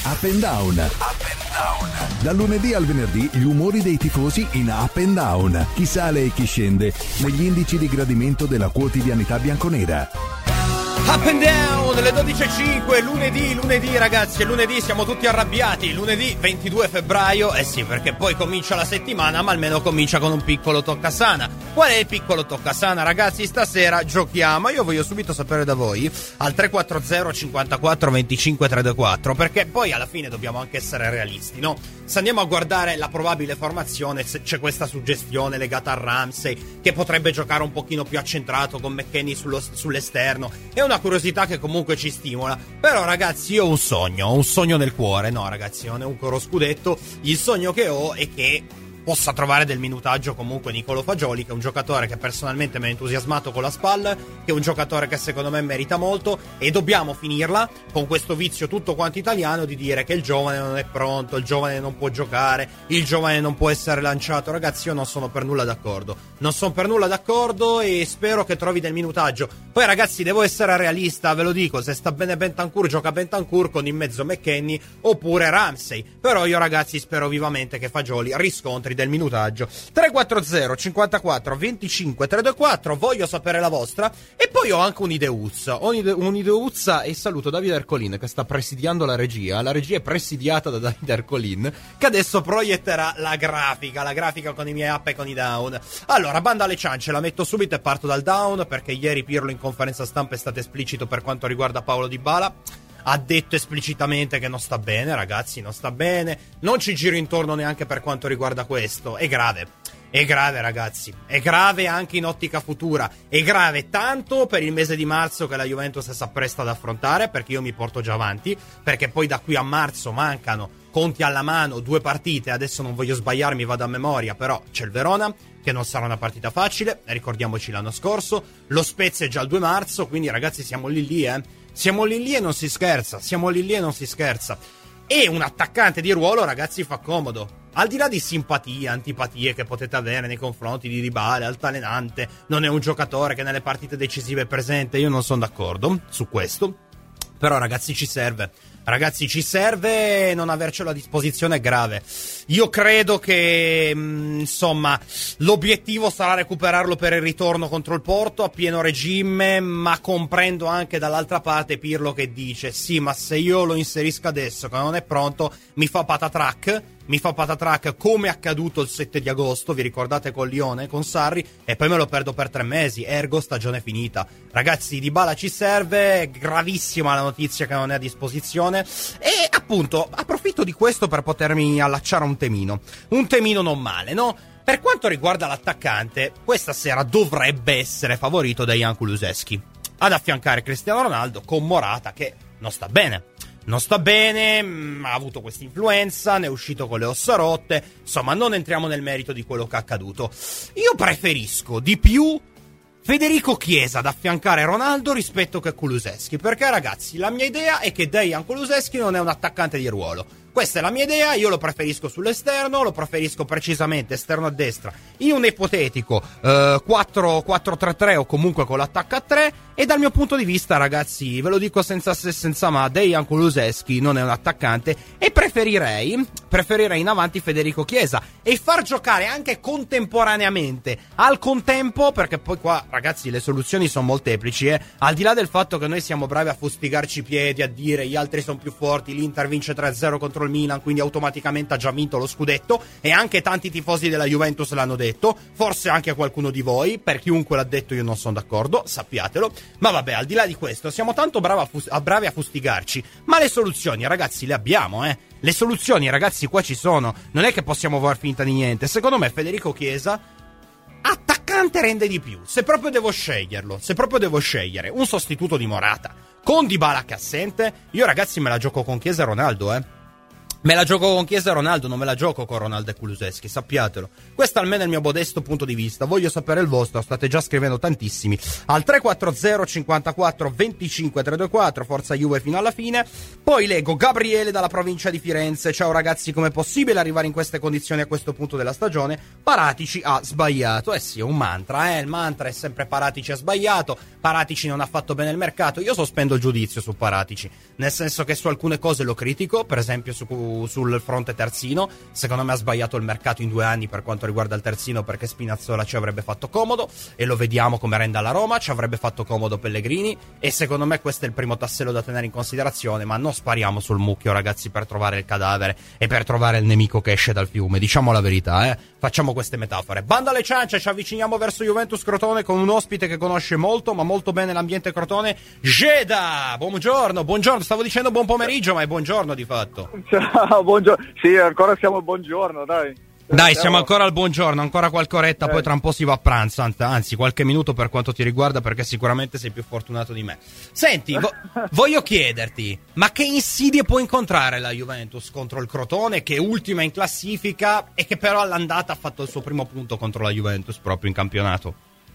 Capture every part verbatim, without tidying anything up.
Up and Down. Up and Down. Dal lunedì al venerdì gli umori dei tifosi in Up and Down. Chi sale e chi scende negli indici di gradimento della quotidianità bianconera. Up and Down, le dodici e cinque, lunedì, lunedì ragazzi, lunedì siamo tutti arrabbiati, lunedì ventidue febbraio, eh sì, perché poi comincia la settimana, ma almeno comincia con un piccolo toccasana. Qual è il piccolo toccasana, ragazzi? Stasera giochiamo, io voglio subito sapere da voi, al tre quattro zero cinquantaquattro venticinque trentaquattro, perché poi alla fine dobbiamo anche essere realisti, no? Se andiamo a guardare la probabile formazione, c'è questa suggestione legata a Ramsey, che potrebbe giocare un pochino più accentrato con McKennie sullo, sull'esterno, è una curiosità che comunque ci stimola. Però ragazzi, io ho un sogno, ho un sogno nel cuore. No ragazzi, non è un coro scudetto. Il sogno che ho è che possa trovare del minutaggio comunque Nicolo Fagioli, che è un giocatore che personalmente mi ha entusiasmato con la SPAL, che è un giocatore che secondo me merita molto, e dobbiamo finirla con questo vizio tutto quanto italiano di dire che il giovane non è pronto, il giovane non può giocare, il giovane non può essere lanciato. Ragazzi, io non sono per nulla d'accordo, non sono per nulla d'accordo e spero che trovi del minutaggio. Poi ragazzi, devo essere realista, ve lo dico, se sta bene Bentancur, gioca Bentancur con in mezzo McKennie oppure Ramsey, però io ragazzi spero vivamente che Fagioli riscontri del minutaggio. Tre quattro zero cinquantaquattro venticinque trentaquattro, voglio sapere la vostra. E poi ho anche un'ideuzza, ho un'ide- un'ideuzza e saluto Davide Ercolin che sta presidiando la regia. La regia è presidiata da Davide Ercolin, che adesso proietterà la grafica, la grafica con i miei up e con i down. Allora, banda alle ciance, la metto subito e parto dal down, perché ieri Pirlo in conferenza stampa è stato esplicito per quanto riguarda Paolo Dybala. Ha detto esplicitamente che non sta bene, ragazzi, non sta bene. Non ci giro intorno neanche per quanto riguarda questo. È grave. È grave, ragazzi. È grave anche in ottica futura. È grave tanto per il mese di marzo che la Juventus si appresta ad affrontare, perché io mi porto già avanti, perché poi da qui a marzo mancano, conti alla mano, due partite. Adesso non voglio sbagliarmi, vado a memoria, però c'è il Verona, che non sarà una partita facile, ricordiamoci l'anno scorso. Lo Spezia è già il due marzo, quindi ragazzi siamo lì lì, eh. Siamo lì lì e non si scherza, siamo lì lì e non si scherza. E un attaccante di ruolo, ragazzi, fa comodo. Al di là di simpatie, antipatie che potete avere nei confronti di Dybala, altalenante, non è un giocatore che nelle partite decisive è presente, io non sono d'accordo su questo. Però ragazzi ci serve, ragazzi ci serve, non avercelo a disposizione è grave. Io credo che mh, insomma l'obiettivo sarà recuperarlo per il ritorno contro il Porto a pieno regime, ma comprendo anche dall'altra parte Pirlo che dice sì, ma se io lo inserisco adesso che non è pronto mi fa patatrack. Mi fa patatrack come è accaduto il sette di agosto, vi ricordate con Lione, con Sarri, e poi me lo perdo per tre mesi, ergo stagione finita. Ragazzi, Dybala ci serve, è gravissima la notizia che non è a disposizione, e appunto approfitto di questo per potermi allacciare a un temino, un temino non male, no? Per quanto riguarda l'attaccante, questa sera dovrebbe essere favorito da Jan Kulusevski, ad affiancare Cristiano Ronaldo con Morata che non sta bene. Non sta bene, mh, ha avuto questa influenza, ne è uscito con le ossa rotte, insomma non entriamo nel merito di quello che è accaduto. Io preferisco di più Federico Chiesa ad affiancare Ronaldo rispetto che Kulusevski, perché ragazzi la mia idea è che Dejan Kulusevski non è un attaccante di ruolo. Questa è la mia idea, io lo preferisco sull'esterno, lo preferisco precisamente esterno a destra, in un ipotetico eh, quattro tre tre o comunque con l'attacco a tre, e dal mio punto di vista ragazzi, ve lo dico senza se senza ma, Dejan Kulusevski non è un attaccante e preferirei, preferirei in avanti Federico Chiesa e far giocare anche contemporaneamente, al contempo, perché poi qua ragazzi le soluzioni sono molteplici, eh? Al di là del fatto che noi siamo bravi a fustigarci i piedi, a dire gli altri sono più forti, l'Inter vince tre a zero contro il Milan, quindi automaticamente ha già vinto lo scudetto, e anche tanti tifosi della Juventus l'hanno detto, forse anche qualcuno di voi, per chiunque l'ha detto io non sono d'accordo, sappiatelo, ma vabbè, al di là di questo siamo tanto bravi a, fus- a, bravi a fustigarci, ma le soluzioni ragazzi le abbiamo, eh le soluzioni ragazzi qua ci sono, non è che possiamo far finta di niente. Secondo me Federico Chiesa attaccante rende di più, se proprio devo sceglierlo, se proprio devo scegliere un sostituto di Morata con Dybala che è assente, io ragazzi me la gioco con Chiesa e Ronaldo, eh Me la gioco con Chiesa e Ronaldo, non me la gioco con Ronaldo e Kulusevski, sappiatelo. Questo almeno è il mio modesto punto di vista. Voglio sapere il vostro, state già scrivendo tantissimi. Al tre quattro zero cinquantaquattro venticinque trecentoventiquattro, Forza Juve fino alla fine. Poi leggo Gabriele dalla provincia di Firenze. Ciao ragazzi, com'è possibile arrivare in queste condizioni a questo punto della stagione? Paratici ha sbagliato. Eh sì, è un mantra, eh. Il mantra è sempre Paratici ha sbagliato. Paratici non ha fatto bene il mercato. Io sospendo il giudizio su Paratici, nel senso che su alcune cose lo critico, per esempio su sul fronte terzino. Secondo me ha sbagliato il mercato in due anni per quanto riguarda il terzino, perché Spinazzola ci avrebbe fatto comodo e lo vediamo come rende alla Roma, ci avrebbe fatto comodo Pellegrini, e secondo me questo è il primo tassello da tenere in considerazione. Ma non spariamo sul mucchio, ragazzi, per trovare il cadavere e per trovare il nemico che esce dal fiume, diciamo la verità, eh facciamo queste metafore. Banda alle ciance, ci avviciniamo verso Juventus Crotone con un ospite che conosce molto ma molto bene l'ambiente Crotone, Geda. Buongiorno, buongiorno, stavo dicendo buon pomeriggio, ma è buongiorno di fatto. Ciao, buongiorno. Sì, ancora siamo al buongiorno, dai. Dai, siamo ancora al buongiorno, ancora qualche oretta, eh. Poi tra un po' si va a pranzo, anzi qualche minuto per quanto ti riguarda, perché sicuramente sei più fortunato di me. Senti, vo- voglio chiederti, ma che insidie può incontrare la Juventus contro il Crotone, che è ultima in classifica e che però all'andata ha fatto il suo primo punto contro la Juventus proprio in campionato?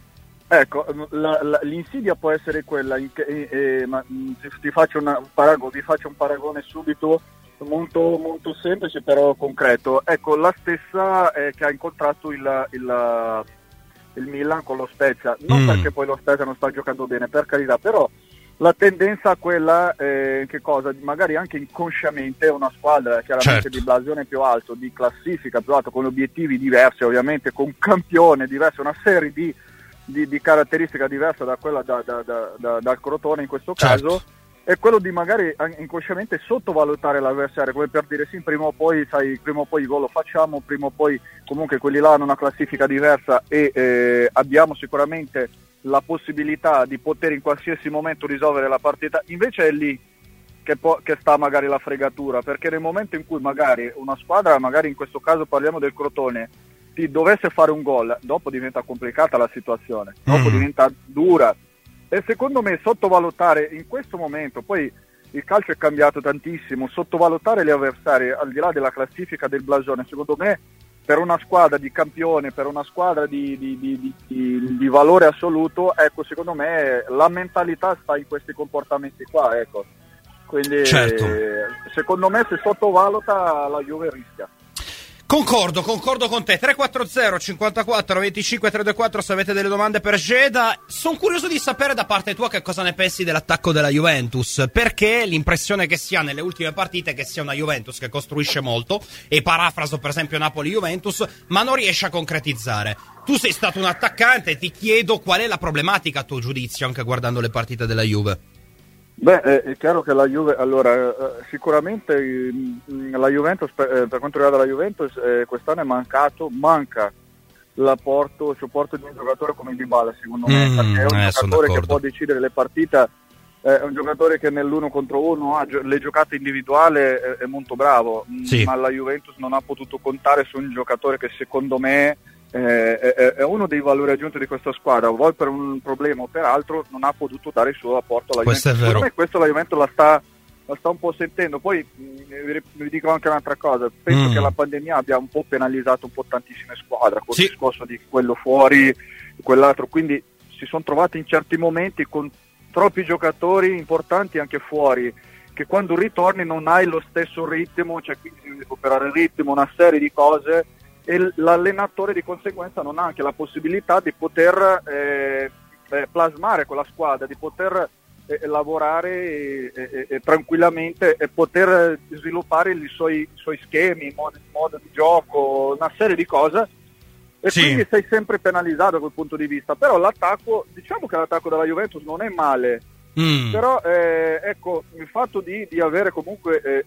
Ecco, la, la, l'insidia può essere quella, in che, eh, ma ti, ti, faccio una, un paragone, ti faccio un paragone subito, molto, molto semplice però concreto. Ecco, la stessa eh, che ha incontrato il, il, il Milan con lo Spezia, non mm. perché poi lo Spezia non sta giocando bene, per carità, però la tendenza a quella, eh, che cosa, magari anche inconsciamente una squadra chiaramente certo. di blasone più alto, di classifica più alto, con obiettivi diversi ovviamente, con campione diverso, una serie di, di, di caratteristiche diverse da quella da, da, da, da, dal Crotone in questo certo. caso, è quello di magari inconsciamente sottovalutare l'avversario, come per dire sì, prima o poi sai, prima o poi il gol lo facciamo, prima o poi comunque quelli là hanno una classifica diversa e eh, abbiamo sicuramente la possibilità di poter in qualsiasi momento risolvere la partita. Invece è lì che, po- che sta magari la fregatura, perché nel momento in cui magari una squadra, magari in questo caso parliamo del Crotone, ti dovesse fare un gol, dopo diventa complicata la situazione, dopo mm. diventa dura. E secondo me sottovalutare in questo momento, poi il calcio è cambiato tantissimo, sottovalutare gli avversari al di là della classifica del blasone, secondo me per una squadra di campione, per una squadra di, di, di, di, di, di valore assoluto, ecco, secondo me la mentalità sta in questi comportamenti qua, ecco. Quindi certo. secondo me se sottovaluta la Juve rischia. Concordo, concordo con te. tre quattro zero cinquantaquattro venticinque trentaquattro se avete delle domande per Geda. Sono curioso di sapere da parte tua che cosa ne pensi dell'attacco della Juventus, perché l'impressione che si ha nelle ultime partite è che sia una Juventus che costruisce molto, e parafraso per esempio Napoli-Juventus, ma non riesce a concretizzare. Tu sei stato un attaccante e ti chiedo qual è la problematica a tuo giudizio, anche guardando le partite della Juve. Beh, è chiaro che la Juve, allora, sicuramente la Juventus, per quanto riguarda la Juventus, quest'anno è mancato, manca l'apporto, il supporto di un giocatore come Dybala, secondo me, mm, perché è un eh, giocatore che può decidere le partite, è un giocatore che nell'uno contro uno ha le giocate individuali, è molto bravo, sì. ma la Juventus non ha potuto contare su un giocatore che secondo me Eh, è, è uno dei valori aggiunti di questa squadra, vuoi per un problema o per altro non ha potuto dare il suo apporto alla questo Juventus. Secondo me questo la Juventus la sta, la sta un po' sentendo. Poi vi, vi dico anche un'altra cosa, penso mm. che la pandemia abbia un po' penalizzato un po' tantissime squadre con sì. il discorso di quello fuori, quell'altro, quindi si sono trovati in certi momenti con troppi giocatori importanti anche fuori, che quando ritorni non hai lo stesso ritmo, cioè quindi devi recuperare il ritmo, una serie di cose, e l'allenatore di conseguenza non ha anche la possibilità di poter eh, eh, plasmare quella squadra, di poter eh, lavorare eh, eh, eh, tranquillamente e poter sviluppare i suoi, i suoi schemi, il modo, il modo di gioco, una serie di cose, e sì. quindi sei sempre penalizzato da quel punto di vista. Però l'attacco, diciamo che l'attacco della Juventus non è male, Mm. però eh, ecco, il fatto di, di avere comunque eh,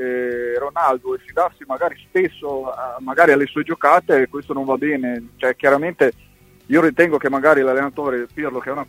eh, Ronaldo e fidarsi magari spesso a, magari alle sue giocate, questo non va bene. Cioè chiaramente io ritengo che magari l'allenatore Pirlo, che è una,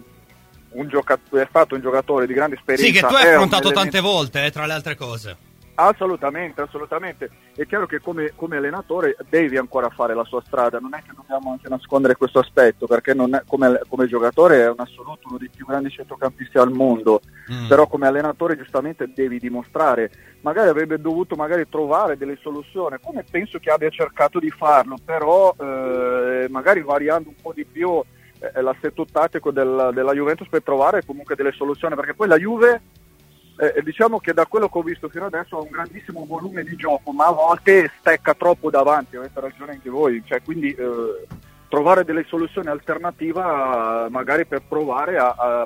un giocatore, è stato un giocatore di grande esperienza, sì, che tu hai affrontato tante volte eh, tra le altre cose. Assolutamente, assolutamente. È chiaro che come, come allenatore devi ancora fare la sua strada, non è che dobbiamo anche nascondere questo aspetto, perché non è, come, come giocatore è un assoluto uno dei più grandi centrocampisti al mondo, mm. però come allenatore giustamente devi dimostrare, magari avrebbe dovuto magari trovare delle soluzioni, come penso che abbia cercato di farlo, però eh, magari variando un po' di più eh, l'assetto tattico del, della Juventus per trovare comunque delle soluzioni, perché poi la Juve Eh, diciamo che da quello che ho visto fino adesso ha un grandissimo volume di gioco, ma a volte stecca troppo davanti, avete ragione anche voi, cioè, quindi eh, trovare delle soluzioni alternative eh, magari per provare a, a,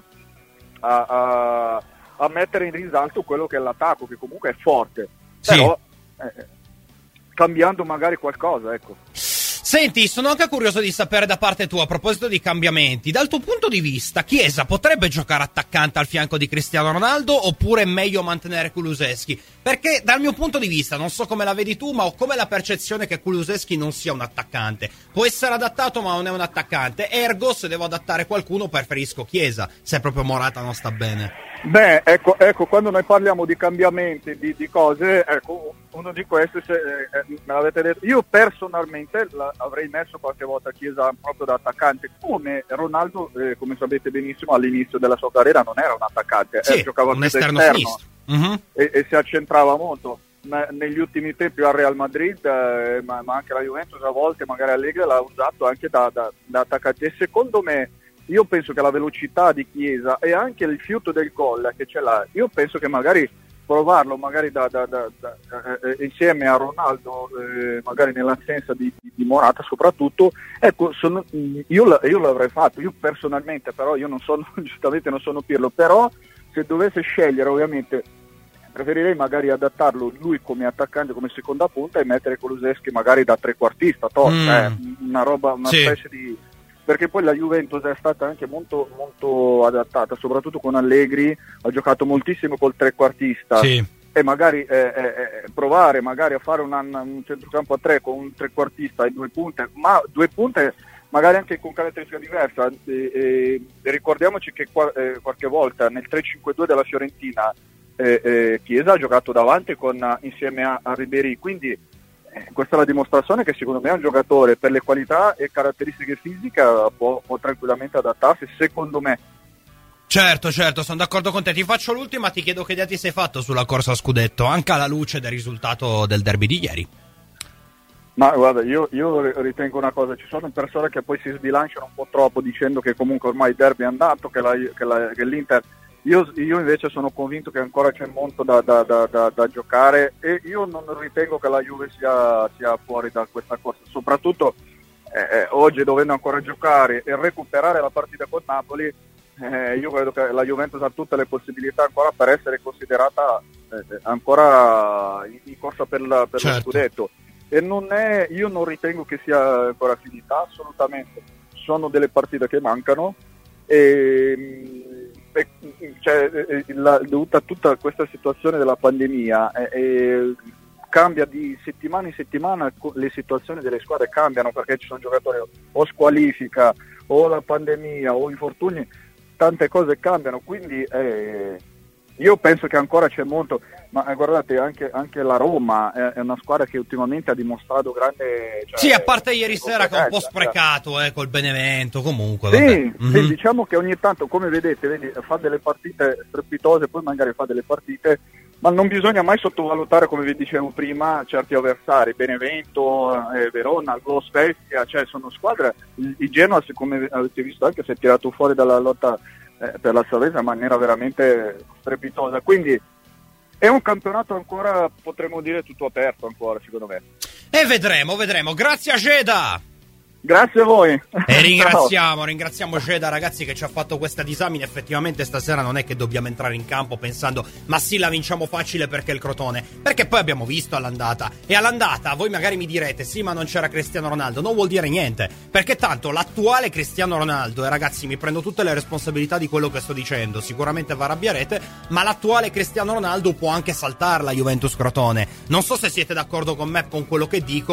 a, a, a mettere in risalto quello che è l'attacco, che comunque è forte, sì. però eh, cambiando magari qualcosa, ecco. Senti, sono anche curioso di sapere da parte tua, a proposito di cambiamenti, dal tuo punto di vista, Chiesa potrebbe giocare attaccante al fianco di Cristiano Ronaldo oppure è meglio mantenere Kulusevski? Perché dal mio punto di vista, non so come la vedi tu, ma ho come la percezione che Kulusevski non sia un attaccante. Può essere adattato ma non è un attaccante, ergo se devo adattare qualcuno preferisco Chiesa, se proprio Morata non sta bene. Beh, ecco, ecco, quando noi parliamo di cambiamenti, di, di cose, ecco, uno di questi, se, eh, me l'avete detto, io personalmente la, avrei messo qualche volta Chiesa proprio da attaccante, come Ronaldo, eh, come sapete benissimo, all'inizio della sua carriera non era un attaccante, sì, eh, giocava un più esterno esterno sinistro. Uh-huh. e, e si accentrava molto. Ma negli ultimi tempi al Real Madrid, eh, ma, ma anche la Juventus a volte, magari Allegri l'ha usato anche da, da, da attaccante, e secondo me io penso che la velocità di Chiesa e anche il fiuto del gol che ce l'ha, io penso che magari provarlo magari da, da, da, da, eh, insieme a Ronaldo, eh, magari nell'assenza di, di Morata soprattutto, ecco, sono, io, io l'avrei fatto, io personalmente, però io non sono, giustamente non sono Pirlo, però se dovesse scegliere ovviamente preferirei magari adattarlo lui come attaccante, come seconda punta, e mettere Kulusevski magari da trequartista, to, mm. eh, una roba, una sì. specie di... perché poi la Juventus è stata anche molto, molto adattata, soprattutto con Allegri, ha giocato moltissimo col trequartista, sì. e magari eh, eh, provare magari a fare un, un centrocampo a tre con un trequartista e due punte, ma due punte magari anche con caratteristica diversa, e, e, e ricordiamoci che qua, eh, qualche volta nel tre cinque due della Fiorentina eh, eh, Chiesa ha giocato davanti con, insieme a, a Ribéry, quindi questa è la dimostrazione che secondo me è un giocatore per le qualità e caratteristiche fisiche può, può tranquillamente adattarsi, secondo me. Certo, certo, sono d'accordo con te. Ti faccio l'ultima, ti chiedo che idea ti sei fatto sulla corsa a scudetto, anche alla luce del risultato del derby di ieri. Ma guarda, io, io ritengo una cosa, ci sono persone che poi si sbilanciano un po' troppo dicendo che comunque ormai il derby è andato, che, la, che, la, che l'Inter... Io, io invece sono convinto che ancora c'è molto da, da, da, da, da giocare, e io non ritengo che la Juve sia, sia fuori da questa corsa, soprattutto eh, oggi dovendo ancora giocare e recuperare la partita con Napoli, eh, io credo che la Juventus ha tutte le possibilità ancora per essere considerata eh, ancora in, in corsa per, la, per certo. lo scudetto, e non è, io non ritengo che sia ancora finita, assolutamente, sono delle partite che mancano, e cioè, la, dovuta a tutta questa situazione della pandemia eh, eh, cambia di settimana in settimana, le situazioni delle squadre cambiano, perché ci sono giocatori o squalifica o la pandemia o infortuni, tante cose cambiano, quindi eh, io penso che ancora c'è molto, ma eh, guardate anche, anche la Roma è, è una squadra che ultimamente ha dimostrato grande, cioè, sì, a parte ieri sera che è un po' sprecato eh, col Benevento comunque sì, vabbè. sì, Mm-hmm. diciamo che ogni tanto, come vedete, vedi, fa delle partite strepitose, poi magari fa delle partite, ma non bisogna mai sottovalutare, come vi dicevo prima, certi avversari, Benevento, eh, Verona, Lo Spezia, cioè sono squadre, il, il Genoa, come avete visto anche, si è tirato fuori dalla lotta eh, per la salvezza in maniera veramente strepitosa, quindi è un campionato ancora, potremmo dire, tutto aperto ancora, secondo me. E vedremo, vedremo. Grazie a Geda. Grazie a voi. E ringraziamo, Ciao. ringraziamo Geda, ragazzi, che ci ha fatto questa disamina. Effettivamente stasera non è che dobbiamo entrare in campo pensando ma sì, la vinciamo facile perché il Crotone, perché poi abbiamo visto all'andata, e all'andata voi magari mi direte sì, ma non c'era Cristiano Ronaldo. Non vuol dire niente, perché tanto l'attuale Cristiano Ronaldo, e ragazzi mi prendo tutte le responsabilità di quello che sto dicendo, sicuramente vi arrabbierete, ma l'attuale Cristiano Ronaldo può anche saltarla Juventus Crotone. Non so se siete d'accordo con me con quello che dico.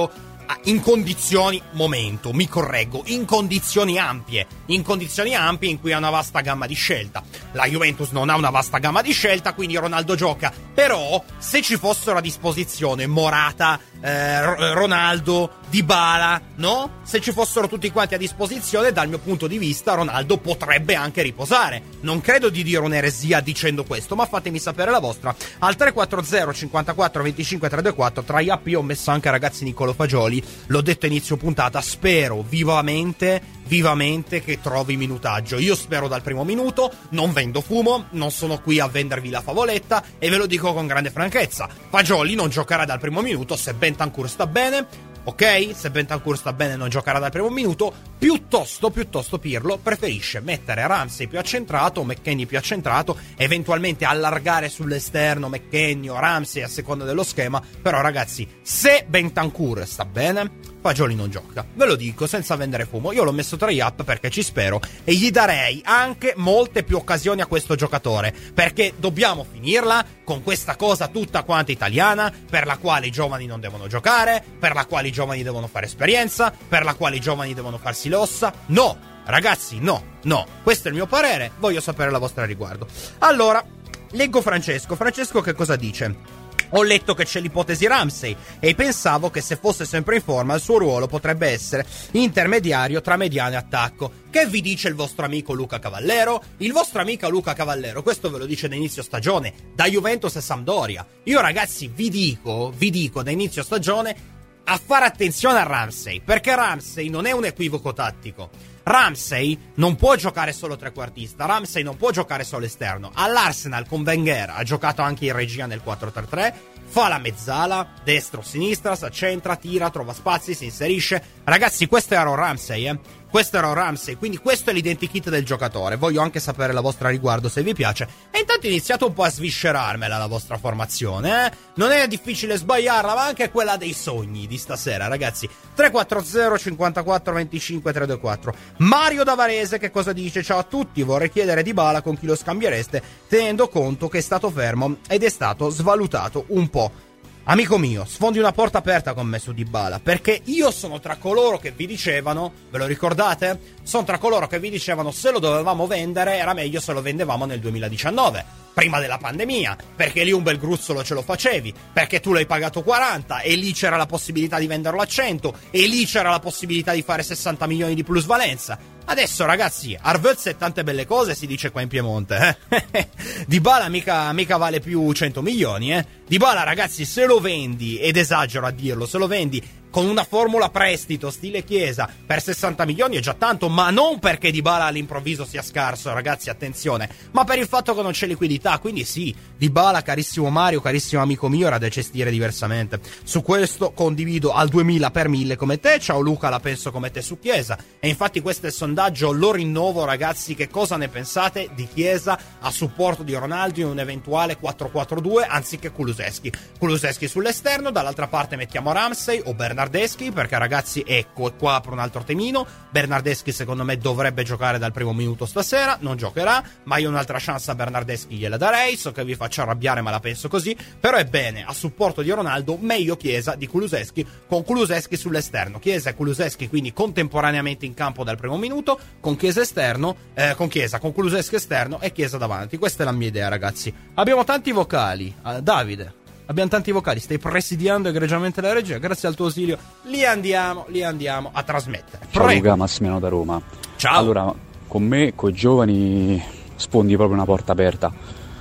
in condizioni, momento, mi correggo, in condizioni ampie, in condizioni ampie in cui ha una vasta gamma di scelta. La Juventus non ha una vasta gamma di scelta, quindi Ronaldo gioca. Però, se ci fossero a disposizione Morata, eh, Ronaldo, Dybala, no? Se ci fossero tutti quanti a disposizione, dal mio punto di vista, Ronaldo potrebbe anche riposare. Non credo di dire un'eresia dicendo questo, ma fatemi sapere la vostra. Al tre quattro zero cinquantaquattro venticinque trecentoquarantaquattro, tra gli app io ho messo anche, ragazzi, Niccolò Fagioli. L'ho detto inizio puntata, spero vivamente, vivamente che trovi minutaggio. Io spero dal primo minuto, non vendo fumo, non sono qui a vendervi la favoletta e ve lo dico con grande franchezza. Fagioli non giocherà dal primo minuto se Bentancur sta bene. Ok? Se Bentancur sta bene non giocherà dal primo minuto. Piuttosto, piuttosto Pirlo preferisce mettere Ramsey più accentrato, McKennie più accentrato, eventualmente allargare sull'esterno McKennie o Ramsey a seconda dello schema. Però ragazzi, se Bentancur sta bene, Fagioli non gioca. Ve lo dico senza vendere fumo. Io l'ho messo tra gli app perché ci spero e gli darei anche molte più occasioni a questo giocatore, perché dobbiamo finirla con questa cosa tutta quanta italiana per la quale i giovani non devono giocare, per la quale i giovani devono fare esperienza, per la quale i giovani devono farsi l'ossa. No, ragazzi, no, no. Questo è il mio parere, voglio sapere la vostra a riguardo. Allora, leggo Francesco. Francesco che cosa dice? Ho letto che c'è l'ipotesi Ramsey e pensavo che se fosse sempre in forma il suo ruolo potrebbe essere intermediario tra mediano e attacco. Che vi dice il vostro amico Luca Cavallero? Il vostro amico Luca Cavallero, questo ve lo dice da inizio stagione, da Juventus e Sampdoria. Io ragazzi vi dico, vi dico da inizio stagione a fare attenzione a Ramsey, perché Ramsey non è un equivoco tattico. Ramsey non può giocare solo trequartista, Ramsey non può giocare solo esterno. All'Arsenal con Wenger ha giocato anche in regia nel quattro tre tre, fa la mezzala, destro-sinistra, si accentra, tira, trova spazi, si inserisce. Ragazzi, questo era un Ramsey, eh? Questo era un Ramsey, quindi questo è l'identikit del giocatore. Voglio anche sapere la vostra a riguardo se vi piace. E intanto iniziate un po' a sviscerarmela la vostra formazione, eh? Non è difficile sbagliarla, ma anche quella dei sogni di stasera, ragazzi. tre quattro zero cinquantaquattro venticinque trecentoquarantaquattro. Mario da Varese che cosa dice? Ciao a tutti, vorrei chiedere Dybala con chi lo scambiereste, tenendo conto che è stato fermo ed è stato svalutato un po'. Amico mio, sfondi una porta aperta con me su Dybala, perché io sono tra coloro che vi dicevano, ve lo ricordate? Sono tra coloro che vi dicevano se lo dovevamo vendere era meglio se lo vendevamo nel duemiladiciannove, prima della pandemia, perché lì un bel gruzzolo ce lo facevi, perché tu l'hai pagato quaranta e lì c'era la possibilità di venderlo a cento e lì c'era la possibilità di fare sessanta milioni di plusvalenza. Adesso ragazzi, Arvezzi e tante belle cose si dice qua in Piemonte, eh? Dybala mica, mica vale più cento milioni, eh? Dybala ragazzi, se lo vendi, ed esagero a dirlo, se lo vendi con una formula prestito stile Chiesa per sessanta milioni è già tanto, ma non perché Dybala all'improvviso sia scarso, ragazzi, attenzione, ma per il fatto che non c'è liquidità. Quindi sì, Dybala, carissimo Mario, carissimo amico mio, era da gestire diversamente. Su questo condivido al duemila per mille come te. Ciao Luca, la penso come te su Chiesa, e infatti questo è il sondaggio, lo rinnovo ragazzi. Che cosa ne pensate di Chiesa a supporto di Ronaldo in un eventuale quattro quattro due anziché Kulusevski? Kulusevski sull'esterno, dall'altra parte mettiamo Ramsey o Bernardeschi, perché ragazzi, ecco, e qua apro un altro temino. Bernardeschi secondo me dovrebbe giocare dal primo minuto stasera, non giocherà, ma io un'altra chance a Bernardeschi gliela darei. So che vi faccio arrabbiare, ma la penso così. Però è bene, a supporto di Ronaldo, meglio Chiesa di Kulusevski, con Kulusevski sull'esterno. Chiesa e Kulusevski quindi contemporaneamente in campo dal primo minuto, con Chiesa esterno, eh, con Chiesa, con Kulusevski esterno e Chiesa davanti. Questa è la mia idea, ragazzi. Abbiamo tanti vocali. Uh, Davide, abbiamo tanti vocali, stai presidiando egregiamente la regia, grazie al tuo ausilio li andiamo, li andiamo a trasmettere. Ciao Prego. Luca, Massimiliano da Roma. Ciao. Allora, con me, con i giovani, sfondi proprio una porta aperta.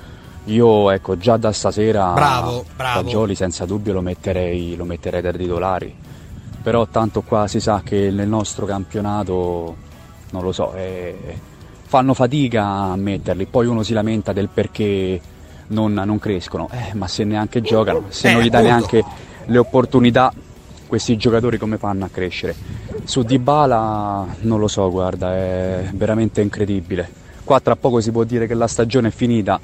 Io, ecco, già da stasera bravo, bravo. Fagioli senza dubbio lo metterei, lo metterei tra i titolari. Però tanto qua si sa che nel nostro campionato, non lo so, eh, fanno fatica a metterli. Poi uno si lamenta del perché non, non crescono, eh, ma se neanche giocano, se eh, non gli dai appunto. neanche le opportunità, questi giocatori come fanno a crescere? Su Dybala non lo so, guarda, è veramente incredibile. Qua tra poco si può dire che la stagione è finita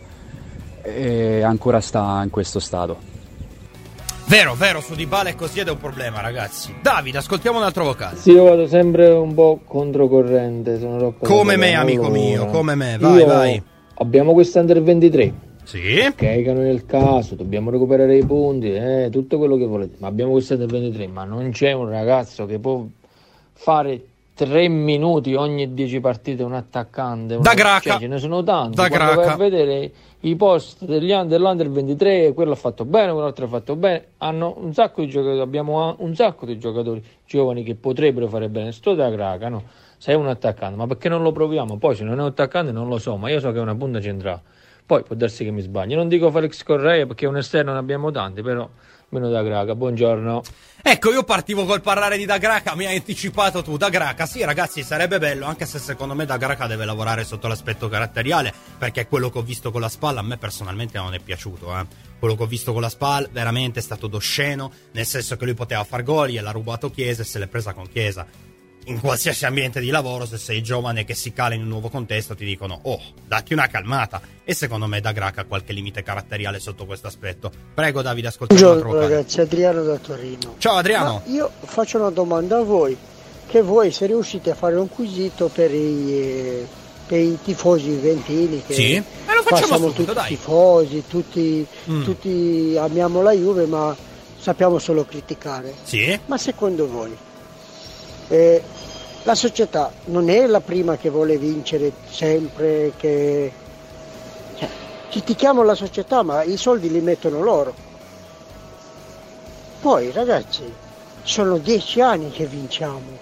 e ancora sta in questo stato. Vero, vero, su Dybala è così ed è un problema, ragazzi. Davide, ascoltiamo un altro vocale. Sì, io vado sempre un po' controcorrente, sono troppo come me, amico allora, mio, come me, vai, io vai. Abbiamo questa Under ventitré, Sì. Ok, che non è il caso, dobbiamo recuperare i punti, eh, tutto quello che volete, ma abbiamo questa del ventitré, ma non c'è un ragazzo che può fare tre minuti ogni dieci partite un attaccante, una... Da Graca, cioè, ce ne sono tanti. da Quando Graca. vai a vedere i post degli under, dell'Under ventitré, quello ha fatto bene, quell'altro ha fatto bene, hanno un sacco di giocatori, abbiamo un sacco di giocatori giovani che potrebbero fare bene. Sto da Graca, no? Sei un attaccante, ma perché non lo proviamo? Poi se non è un attaccante non lo so, ma io so che è una punta centrale. Poi può darsi che mi sbaglio. Non dico Felix Correa perché un esterno ne abbiamo tanti, però meno da Graca. Buongiorno. Ecco, io partivo col parlare di Da Graca, mi hai anticipato tu. Da Graca, sì ragazzi, sarebbe bello, anche se secondo me Da Graca deve lavorare sotto l'aspetto caratteriale, perché quello che ho visto con la SPAL a me personalmente non è piaciuto, eh. Quello che ho visto con la SPAL veramente è stato d'osceno, nel senso che lui poteva far gol, gliel'ha rubato Chiesa e se l'è presa con Chiesa. In qualsiasi ambiente di lavoro, se sei giovane che si cala in un nuovo contesto, ti dicono oh, datti una calmata. E secondo me Da Graca ha qualche limite caratteriale sotto questo aspetto. Prego Davide, ascoltiamo un altro Buongiorno vocale. ragazzi, Adriano da Torino. Ciao Adriano. Ma io faccio una domanda a voi, che voi se riuscite a fare un quesito per i, eh, per i tifosi juventini, che Sì, e lo facciamo siamo subito, tutti dai. tifosi, tutti, Mm. tutti amiamo la Juve, ma sappiamo solo criticare. Sì? Ma secondo voi eh, la società non è la prima che vuole vincere sempre, che cioè, critichiamo la società, ma i soldi li mettono loro. Poi ragazzi, sono dieci anni che vinciamo.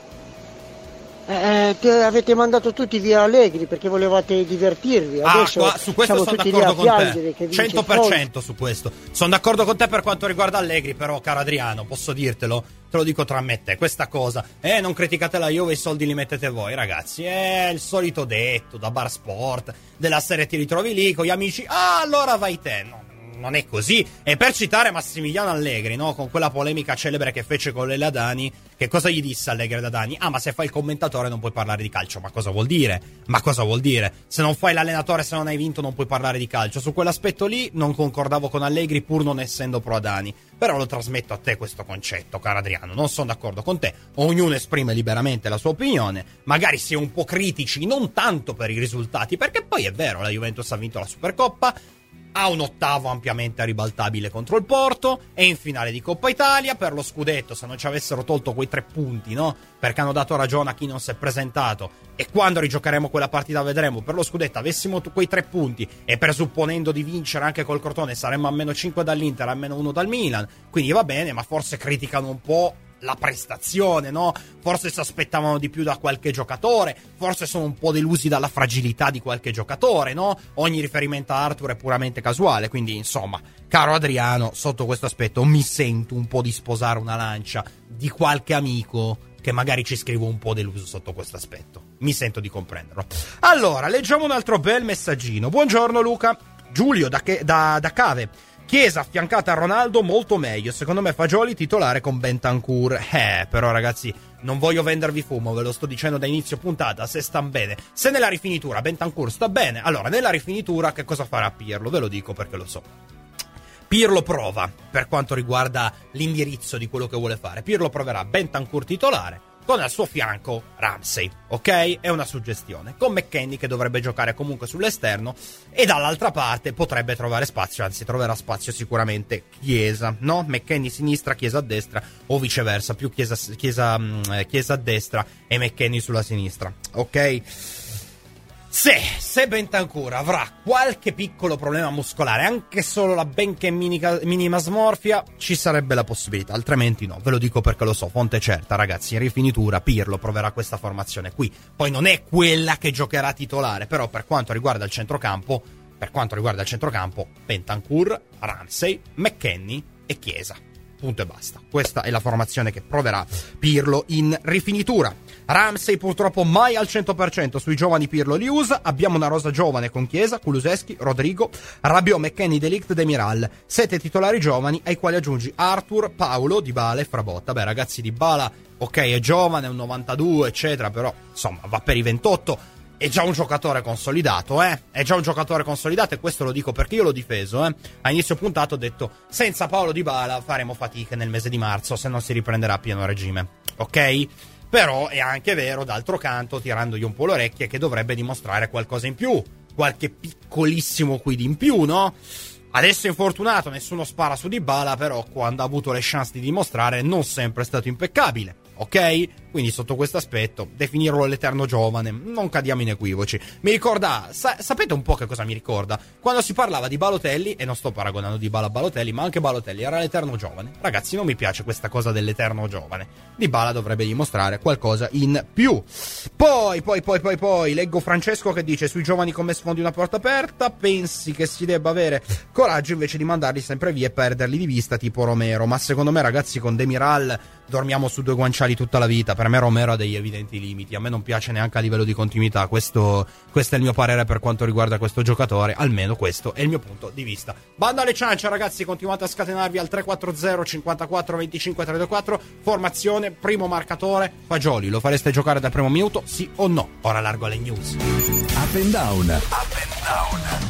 Eh, te- avete mandato tutti via Allegri perché volevate divertirvi. Ah, Adesso qua, su questo siamo sono tutti lì a d'accordo con piangere te. che vince cento per cento su questo. Sono d'accordo con te per quanto riguarda Allegri, però, caro Adriano, posso dirtelo? Te lo dico tra me e te, questa cosa. Eh, non criticate la Juve, i soldi li mettete voi, ragazzi. È il solito detto da Bar Sport, della serie ti ritrovi lì con gli amici. Ah, allora vai te. No, non è così. E per citare Massimiliano Allegri, no? Con quella polemica celebre che fece con Lele Adani, che cosa gli disse Allegri ad Adani? Ah, ma se fai il commentatore non puoi parlare di calcio. Ma cosa vuol dire? Ma cosa vuol dire? Se non fai l'allenatore, se non hai vinto, non puoi parlare di calcio. Su quell'aspetto lì non concordavo con Allegri, pur non essendo pro Adani. Però lo trasmetto a te questo concetto, caro Adriano. Non sono d'accordo con te. Ognuno esprime liberamente la sua opinione. Magari si è un po' critici, non tanto per i risultati, perché poi è vero, la Juventus ha vinto la Supercoppa, ha un ottavo ampiamente ribaltabile contro il Porto, è in finale di Coppa Italia. Per lo scudetto, se non ci avessero tolto quei tre punti, no? Perché hanno dato ragione a chi non si è presentato, e quando rigiocheremo quella partita vedremo, per lo scudetto avessimo t- quei tre punti e presupponendo di vincere anche col Crotone saremmo a meno cinque dall'Inter, a meno uno dal Milan, quindi va bene, ma forse criticano un po' la prestazione, no? Forse si aspettavano di più da qualche giocatore, forse sono un po' delusi dalla fragilità di qualche giocatore, no? Ogni riferimento a Arthur è puramente casuale, quindi insomma, caro Adriano, sotto questo aspetto mi sento un po' di sposare una lancia di qualche amico che magari ci scrivo un po' deluso sotto questo aspetto. Mi sento di comprenderlo. Allora, leggiamo un altro bel messaggino. Buongiorno Luca. Giulio da, che, da, da Cave. Chiesa affiancata a Ronaldo molto meglio, secondo me Fagioli titolare con Bentancur. Eh, però ragazzi, non voglio vendervi fumo, ve lo sto dicendo da inizio puntata, se sta bene. Se nella rifinitura Bentancur sta bene, allora nella rifinitura che cosa farà Pirlo? Ve lo dico perché lo so. Pirlo prova, per quanto riguarda l'indirizzo di quello che vuole fare, Pirlo proverà Bentancur titolare, con al suo fianco Ramsey, ok? È una suggestione. Con McKennie che dovrebbe giocare comunque sull'esterno e dall'altra parte potrebbe trovare spazio, anzi troverà spazio sicuramente Chiesa, no? McKennie sinistra, Chiesa a destra o viceversa, più Chiesa, Chiesa, Chiesa a destra e McKennie sulla sinistra, ok? Se, se Bentancur avrà qualche piccolo problema muscolare, anche solo la benché minica, minima smorfia, ci sarebbe la possibilità, altrimenti no, ve lo dico perché lo so, fonte certa ragazzi, in rifinitura Pirlo proverà questa formazione qui, poi non è quella che giocherà titolare, però per quanto riguarda il centrocampo, per quanto riguarda il centrocampo, Bentancur, Ramsey, McKennie e Chiesa. Punto e basta. Questa è la formazione che proverà Pirlo in rifinitura. Ramsey purtroppo mai al cento per cento sui giovani Pirlo li usa. Abbiamo una rosa giovane con Chiesa, Kulusevski, Rodrigo, Rabiot, McKennie, De Ligt, Demiral. Sette titolari giovani ai quali aggiungi Arthur, Paolo, Dybala e Frabotta. Beh ragazzi, Dybala ok è giovane, è un novantadue eccetera, però insomma va per i ventotto. È già un giocatore consolidato, eh? È già un giocatore consolidato e questo lo dico perché io l'ho difeso, eh? A inizio puntato ho detto senza Paolo Dybala faremo fatica nel mese di marzo se non si riprenderà a pieno regime, ok? Però è anche vero, d'altro canto, tirandogli un po' le orecchie, che dovrebbe dimostrare qualcosa in più. qualche piccolissimo quid in più, no? Adesso è infortunato, nessuno spara su Dybala, però quando ha avuto le chance di dimostrare non sempre è stato impeccabile, ok? Quindi sotto questo aspetto, definirlo l'eterno giovane, non cadiamo in equivoci. Mi ricorda, sa- sapete un po' che cosa mi ricorda? Quando si parlava di Balotelli, e non sto paragonando Dybala a Balotelli, ma anche Balotelli era l'eterno giovane. Ragazzi, non mi piace questa cosa dell'eterno giovane. Dybala dovrebbe dimostrare qualcosa in più. Poi, poi, poi, poi, poi, leggo Francesco che dice: sui giovani come sfondi una porta aperta, pensi che si debba avere coraggio invece di mandarli sempre via e perderli di vista tipo Romero. Ma secondo me, ragazzi, con Demiral dormiamo su due guanciali tutta la vita. Per me Romero ha degli evidenti limiti, a me non piace neanche a livello di continuità. Questo, questo è il mio parere per quanto riguarda questo giocatore, almeno questo è il mio punto di vista. Banda alle ciance, ragazzi, continuate a scatenarvi al tre quattro zero cinquantaquattro venticinque trentaquattro. Formazione, primo marcatore, Fagioli, lo fareste giocare dal primo minuto, sì o no? Ora largo alle news. Up and down, up and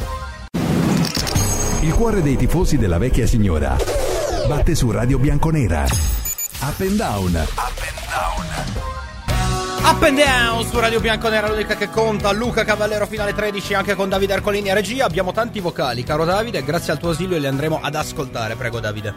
down. Il cuore dei tifosi della vecchia signora batte su Radio Bianconera. Up and down, up and down. Up and down su Radio Bianconera, l'unica che conta. Luca Cavallero fino alle tredici, anche con Davide Ercolini a regia. Abbiamo tanti vocali, caro Davide, grazie al tuo ausilio li andremo ad ascoltare. Prego, Davide.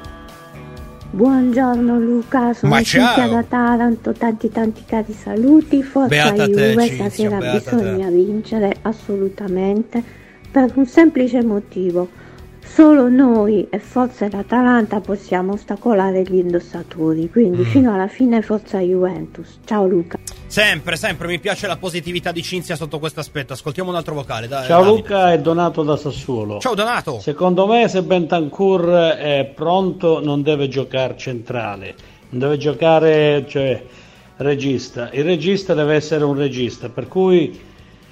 Buongiorno Luca, sono Ma Cinzia da Taranto, tanti tanti cari saluti. Forza Beata Juve, te, Cinzia, stasera beata bisogna te. vincere assolutamente, per un semplice motivo: solo noi e forse l'Atalanta possiamo ostacolare gli indossatori, quindi mm. fino alla fine forza Juventus. Ciao Luca. Sempre, sempre, mi piace la positività di Cinzia sotto questo aspetto. Ascoltiamo un altro vocale, dai. Ciao Davide. Luca, è Donato da Sassuolo. Ciao Donato. Secondo me, se Bentancur è pronto, non deve giocare centrale, non deve giocare, cioè, regista. Il regista deve essere un regista, per cui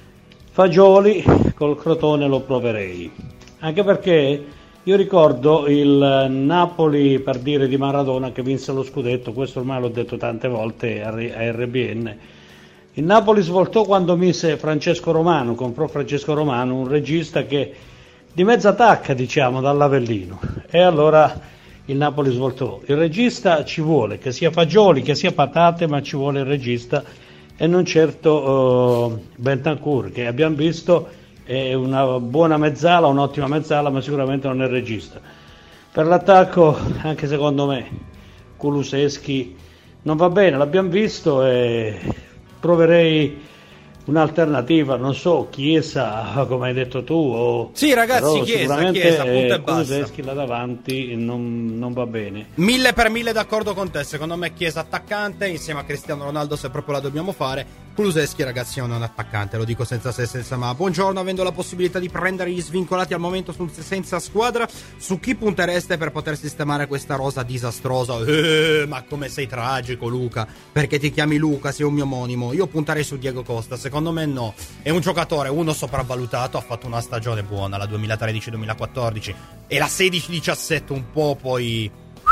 Fagioli col Crotone lo proverei. Anche perché io ricordo il Napoli, per dire, di Maradona, che vinse lo scudetto. Questo ormai l'ho detto tante volte a R B N. Il Napoli svoltò quando mise Francesco Romano, comprò Francesco Romano, un regista che di mezza tacca, diciamo, dall'Avellino, e allora il Napoli svoltò. Il regista ci vuole, che sia Fagioli, che sia Patate, ma ci vuole il regista, e non certo uh, Bentancur, che abbiamo visto è una buona mezzala, un'ottima mezzala, ma sicuramente non è il regista. Per l'attacco, anche secondo me, Kulusevski non va bene, l'abbiamo visto, e proverei un'alternativa, non so, Chiesa, come hai detto tu, o sì, ragazzi, Chiesa, sicuramente Chiesa, punto e eh, basta. Kulusevski là davanti non, non va bene. Mille per mille d'accordo con te. Secondo me Chiesa attaccante insieme a Cristiano Ronaldo, se proprio la dobbiamo fare. Kulusevski, ragazzi, non è un attaccante, lo dico senza se senza ma. Buongiorno, avendo la possibilità di prendere gli svincolati al momento su, senza squadra, su chi puntereste per poter sistemare questa rosa disastrosa? Eh, ma come sei tragico, Luca, perché ti chiami Luca, sei un mio omonimo. Io punterei su Diego Costa, secondo me no, è un giocatore, uno, sopravvalutato, ha fatto una stagione buona, la duemilatredici duemilaquattordici, e la sedici diciassette un po' poi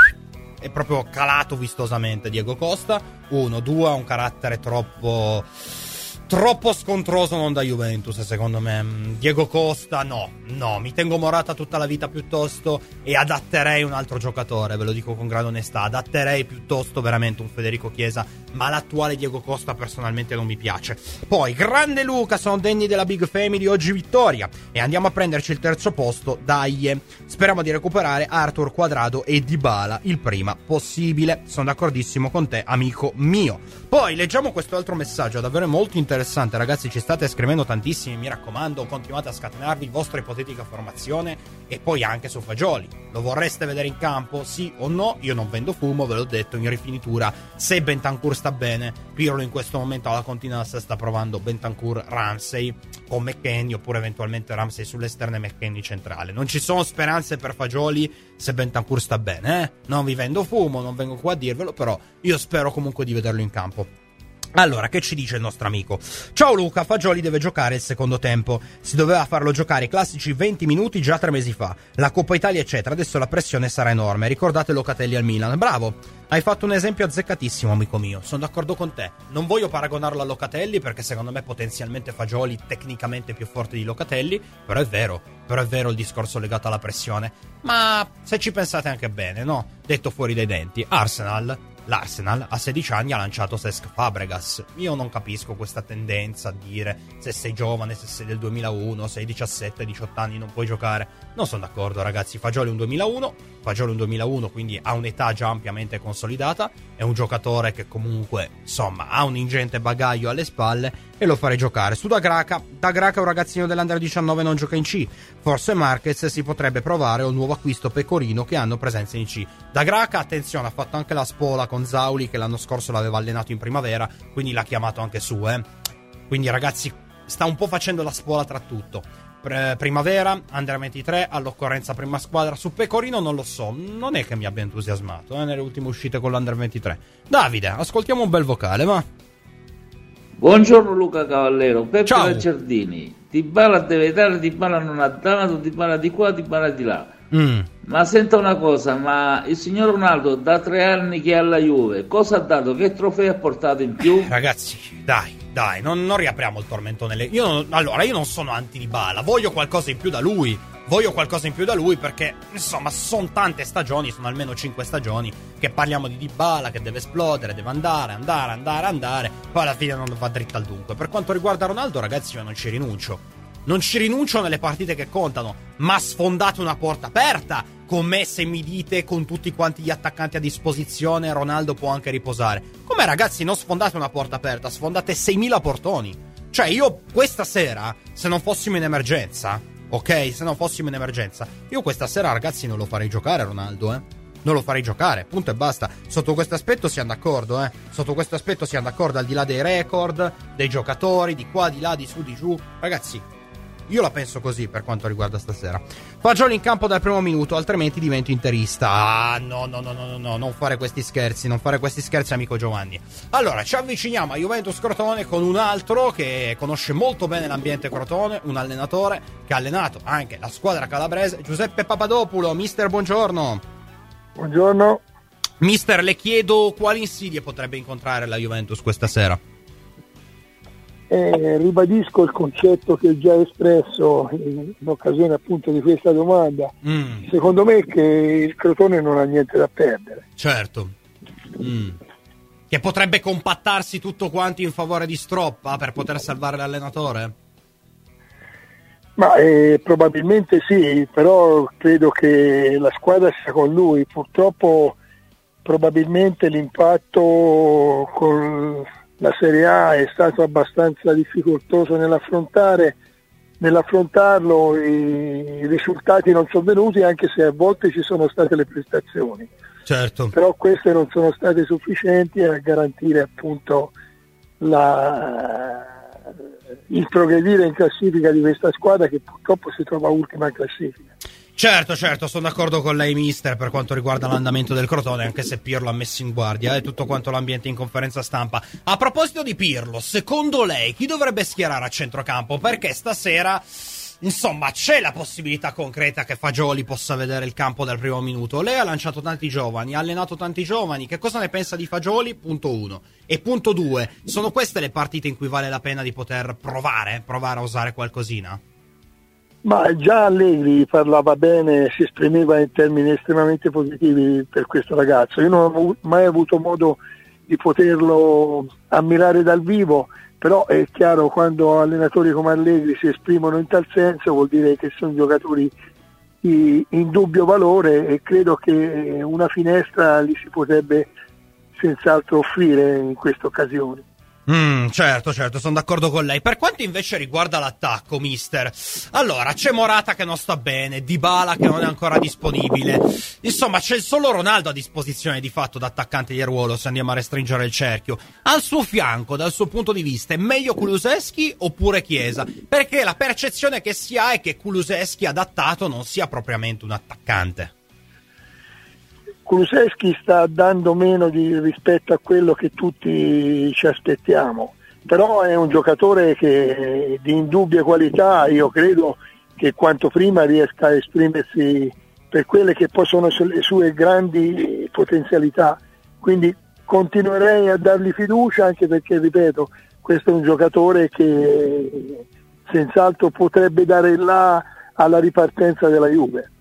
è proprio calato vistosamente Diego Costa. Uno, due, ha un carattere troppo troppo scontroso, non da Juventus, secondo me. Diego Costa no, no, mi tengo Morata tutta la vita piuttosto, e adatterei un altro giocatore, ve lo dico con grande onestà, adatterei piuttosto veramente un Federico Chiesa, ma l'attuale Diego Costa personalmente non mi piace. Poi, grande Luca, sono degni della Big Family, oggi vittoria, e andiamo a prenderci il terzo posto, dai. Speriamo di recuperare Arthur, Quadrado e Dybala il prima possibile. Sono d'accordissimo con te, amico mio. Poi leggiamo questo altro messaggio davvero molto interessante, ragazzi, ci state scrivendo tantissimi, mi raccomando, continuate a scatenarvi, vostra ipotetica formazione, e poi anche su Fagioli. Lo vorreste vedere in campo, sì o no? Io non vendo fumo, ve l'ho detto in rifinitura. Se Bentancur sta bene, Pirlo in questo momento alla Continenza sta provando Bentancur, Ramsey con McKennie, oppure eventualmente Ramsey sull'esterno e McKennie centrale. Non ci sono speranze per Fagioli se Bentancur sta bene, eh? Non vi vendo fumo, non vengo qua a dirvelo, però io spero comunque di vederlo in campo. Allora, che ci dice il nostro amico? Ciao Luca, Fagioli deve giocare il secondo tempo. Si doveva farlo giocare i classici venti minuti già tre mesi fa. La Coppa Italia eccetera, adesso la pressione sarà enorme. Ricordate Locatelli al Milan. Bravo, hai fatto un esempio azzeccatissimo, amico mio. Sono d'accordo con te. Non voglio paragonarlo a Locatelli, perché secondo me potenzialmente Fagioli tecnicamente più forte di Locatelli. Però è vero, però è vero il discorso legato alla pressione. Ma se ci pensate anche bene, no? Detto fuori dai denti, Arsenal l'Arsenal a sedici anni ha lanciato Cesc Fabregas. Io non capisco questa tendenza a dire se sei giovane, se sei del duemilauno, se hai diciassette diciotto anni non puoi giocare. Non sono d'accordo, ragazzi. Fagioli è un duemilauno, Fagioli è un duemilauno, quindi ha un'età già ampiamente consolidata, è un giocatore che comunque, insomma, ha un ingente bagaglio alle spalle e lo farei giocare. Su Da Graca, Da Graca è un ragazzino dell'Under diciannove, non gioca in C. Forse Marquez si potrebbe provare o il nuovo acquisto Pecorino che hanno presenza in C. Da Graca, attenzione, ha fatto anche la spola con Zauli che l'anno scorso l'aveva allenato in primavera, quindi l'ha chiamato anche su, eh. Quindi ragazzi, sta un po' facendo la spola tra tutto. Pre- primavera, Under ventitré, all'occorrenza prima squadra. Su Pecorino non lo so, non è che mi abbia entusiasmato eh, nelle ultime uscite con l'Under ventitré. Davide, ascoltiamo un bel vocale, va. Buongiorno Luca Cavallero, Peppe Ciao. Giardini. Dybala deve dare, Dybala non ha dato, Dybala di qua, Dybala di là. Mm. Ma senta una cosa, ma il signor Ronaldo da tre anni che è alla Juve, cosa ha dato? Che trofei ha portato in più? Ragazzi, dai, dai, non, non riapriamo il tormentone. Io non, allora, io non sono anti Dybala, voglio qualcosa in più da lui. Voglio qualcosa in più da lui perché, insomma, sono tante stagioni, sono almeno cinque stagioni che parliamo di Dybala che deve esplodere, deve andare, andare, andare, andare, poi alla fine non va dritta al dunque. Per quanto riguarda Ronaldo, ragazzi, io non ci rinuncio. Non ci rinuncio nelle partite che contano, ma sfondate una porta aperta. Come se mi dite con tutti quanti gli attaccanti a disposizione Ronaldo può anche riposare. Come ragazzi, non sfondate una porta aperta, sfondate seimila portoni. Cioè io questa sera, se non fossimo in emergenza, ok, se non fossimo in emergenza, io questa sera ragazzi non lo farei giocare Ronaldo, eh. Non lo farei giocare, punto e basta. Sotto questo aspetto siamo d'accordo, eh. Sotto questo aspetto siamo d'accordo, al di là dei record, dei giocatori, di qua, di là, di su, di giù. Ragazzi, io la penso così per quanto riguarda stasera. Fagioli in campo dal primo minuto, altrimenti divento interista. Ah, no, no, no, no, no, no, non fare questi scherzi, non fare questi scherzi, amico Giovanni. Allora, ci avviciniamo a Juventus Crotone con un altro che conosce molto bene l'ambiente Crotone, un allenatore che ha allenato anche la squadra calabrese, Giuseppe Papadopulo. Mister, buongiorno. Buongiorno. Mister, le chiedo quali insidie potrebbe incontrare la Juventus questa sera? Eh, ribadisco il concetto che ho già espresso in, in occasione appunto di questa domanda. Mm. Secondo me che il Crotone non ha niente da perdere. Certo. Mm. Che potrebbe compattarsi tutto quanto in favore di Stroppa per poter salvare l'allenatore? Ma eh, probabilmente sì, però credo che la squadra sia con lui. Purtroppo probabilmente l'impatto con la Serie A è stato abbastanza difficoltoso nell'affrontare, nell'affrontarlo, i risultati non sono venuti, anche se a volte ci sono state le prestazioni. Certo. Però queste non sono state sufficienti a garantire appunto la, il progredire in classifica di questa squadra che purtroppo si trova ultima in classifica. Certo, certo, sono d'accordo con lei, mister, per quanto riguarda l'andamento del Crotone, anche se Pirlo ha messo in guardia e eh, tutto quanto l'ambiente in conferenza stampa. A proposito di Pirlo, secondo lei chi dovrebbe schierare a centrocampo? Perché stasera, insomma, c'è la possibilità concreta che Fagioli possa vedere il campo dal primo minuto. Lei ha lanciato tanti giovani, ha allenato tanti giovani, che cosa ne pensa di Fagioli? Punto uno. E punto due, sono queste le partite in cui vale la pena di poter provare, provare a usare qualcosina? Ma già Allegri parlava bene, si esprimeva in termini estremamente positivi per questo ragazzo. Io non ho mai avuto modo di poterlo ammirare dal vivo, però è chiaro, quando allenatori come Allegri si esprimono in tal senso vuol dire che sono giocatori di indubbio valore, e credo che una finestra li si potrebbe senz'altro offrire in queste occasioni. Mm, certo, certo, sono d'accordo con lei. Per quanto invece riguarda l'attacco, mister, allora c'è Morata che non sta bene, Dybala che non è ancora disponibile. Insomma, c'è il solo Ronaldo a disposizione di fatto da attaccante di ruolo, se andiamo a restringere il cerchio. Al suo fianco, dal suo punto di vista, è meglio Kulusevski oppure Chiesa? Perché la percezione che si ha è che Kulusevski adattato non sia propriamente un attaccante. Kulusevski sta dando meno di, rispetto a quello che tutti ci aspettiamo, però è un giocatore che di indubbia qualità. Io credo che quanto prima riesca a esprimersi per quelle che poi sono le sue grandi potenzialità, quindi continuerei a dargli fiducia, anche perché, ripeto, questo è un giocatore che senz'altro potrebbe dare là alla ripartenza della Juve.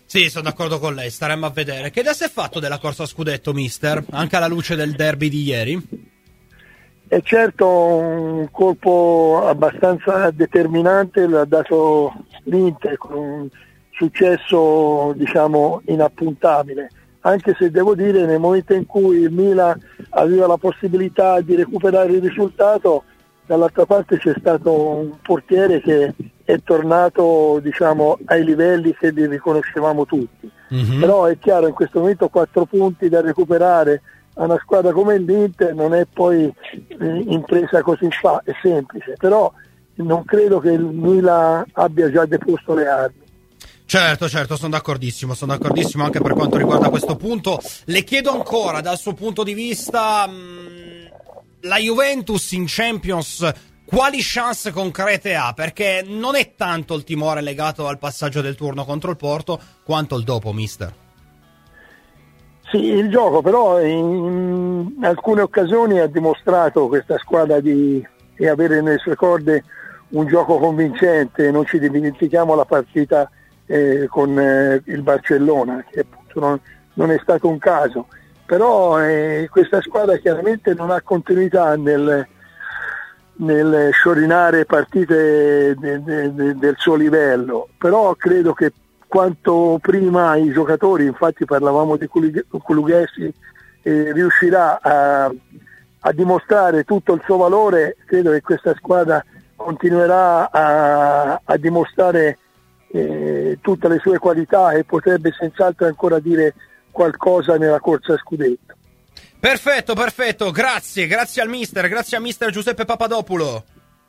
Sì, sono d'accordo con lei, staremmo a vedere. Che idea si è fatto della corsa a scudetto, mister? Anche alla luce del derby di ieri? E certo un colpo abbastanza determinante l'ha dato l'Inter con un successo diciamo inappuntabile, anche se devo dire nel momento in cui il Milan aveva la possibilità di recuperare il risultato, dall'altra parte c'è stato un portiere che è tornato diciamo ai livelli che li riconoscevamo tutti. Mm-hmm. Però è chiaro, in questo momento quattro punti da recuperare a una squadra come l'Inter non è poi eh, impresa così fa- è semplice, però non credo che il Milan abbia già deposto le armi. Certo, certo, sono d'accordissimo, sono d'accordissimo anche per quanto riguarda questo punto. Le chiedo ancora, dal suo punto di vista, mh, la Juventus in Champions quali chance concrete ha? Perché non è tanto il timore legato al passaggio del turno contro il Porto quanto il dopo, mister. Sì, il gioco però in alcune occasioni ha dimostrato questa squadra di, di avere nelle sue corde un gioco convincente. Non ci dimentichiamo la partita eh, con eh, il Barcellona, che appunto non, non è stato un caso, però eh, questa squadra chiaramente non ha continuità nel, nel sciorinare partite de, de, de, del suo livello, però credo che quanto prima i giocatori, infatti parlavamo di Kulusevski, eh, riuscirà a, a dimostrare tutto il suo valore, credo che questa squadra continuerà a, a dimostrare eh, tutte le sue qualità e potrebbe senz'altro ancora dire qualcosa nella corsa a scudetto. Perfetto, perfetto, grazie, grazie al mister, grazie a mister Giuseppe Papadopoulo.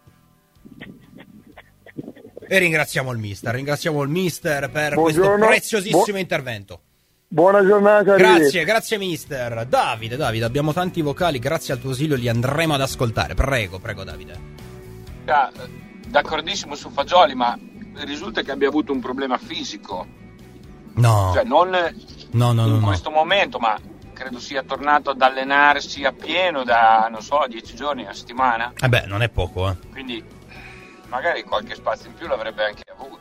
E ringraziamo il mister, ringraziamo il mister per Buongiorno. questo preziosissimo Bu- intervento. Buona giornata. Grazie, grazie mister. Davide, Davide, abbiamo tanti vocali, grazie al tuo ausilio li andremo ad ascoltare. Prego, prego Davide. Ah, d'accordissimo su Fagioli, ma risulta che abbia avuto un problema fisico. No. Cioè non no, no, in no, questo no. momento, ma credo sia tornato ad allenarsi a pieno da, non so, dieci giorni, una settimana. Eh beh, non è poco, eh. Quindi magari qualche spazio in più l'avrebbe anche avuto.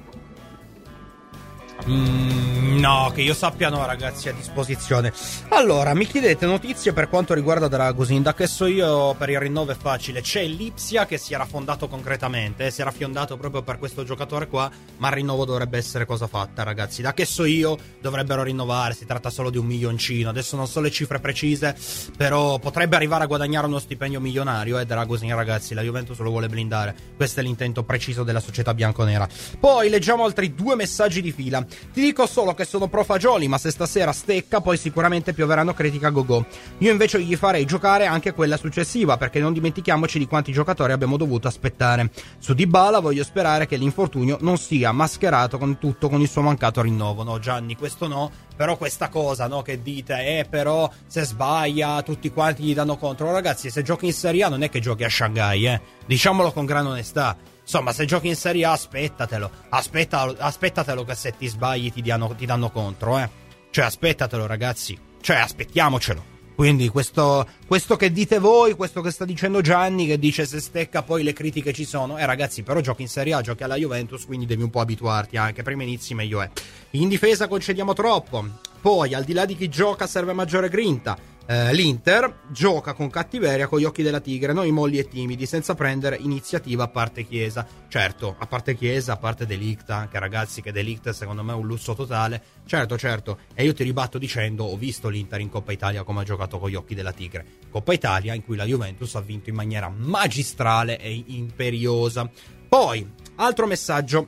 Mm, no, che io sappia no, ragazzi, a disposizione. Allora, mi chiedete notizie per quanto riguarda Dragusin. Da che so io, per il rinnovo è facile. C'è l'Ipsia che si era fondato concretamente, eh, si era fiondato proprio per questo giocatore qua, ma il rinnovo dovrebbe essere cosa fatta, ragazzi. Da che so io, dovrebbero rinnovare, si tratta solo di un milioncino. Adesso non so le cifre precise, però potrebbe arrivare a guadagnare uno stipendio milionario, eh, Dragusin, ragazzi. La Juventus lo vuole blindare. Questo è l'intento preciso della società bianconera. Poi leggiamo altri due messaggi di fila. Ti dico solo che sono pro Fagioli, ma se stasera stecca poi sicuramente pioveranno critiche a go-go. Io invece gli farei giocare anche quella successiva, perché non dimentichiamoci di quanti giocatori abbiamo dovuto aspettare. Su Dybala voglio sperare che l'infortunio non sia mascherato con tutto con il suo mancato rinnovo. No Gianni, questo no, però questa cosa, no, che dite, eh però se sbaglia tutti quanti gli danno contro. Ragazzi, se giochi in Serie A non è che giochi a Shanghai, eh, diciamolo con gran onestà. Insomma, se giochi in Serie A, aspettatelo. Aspetta, aspettatelo che se ti sbagli ti, diano, ti danno contro, eh. Cioè, aspettatelo, ragazzi. Cioè, aspettiamocelo. Quindi, questo, questo che dite voi, questo che sta dicendo Gianni, che dice se stecca poi le critiche ci sono. Eh, ragazzi, però giochi in Serie A, giochi alla Juventus, quindi devi un po' abituarti anche. Prima inizi, meglio è. In difesa concediamo troppo. Poi, al di là di chi gioca, serve maggiore grinta. Eh, L'Inter gioca con cattiveria con gli occhi della tigre, noi molli e timidi, senza prendere iniziativa a parte Chiesa. Certo, a parte Chiesa, a parte De Ligt, anche ragazzi, che De Ligt secondo me è un lusso totale. Certo, certo, e io ti ribatto dicendo, ho visto l'Inter in Coppa Italia come ha giocato con gli occhi della tigre. Coppa Italia in cui la Juventus ha vinto in maniera magistrale e imperiosa. Poi, altro messaggio.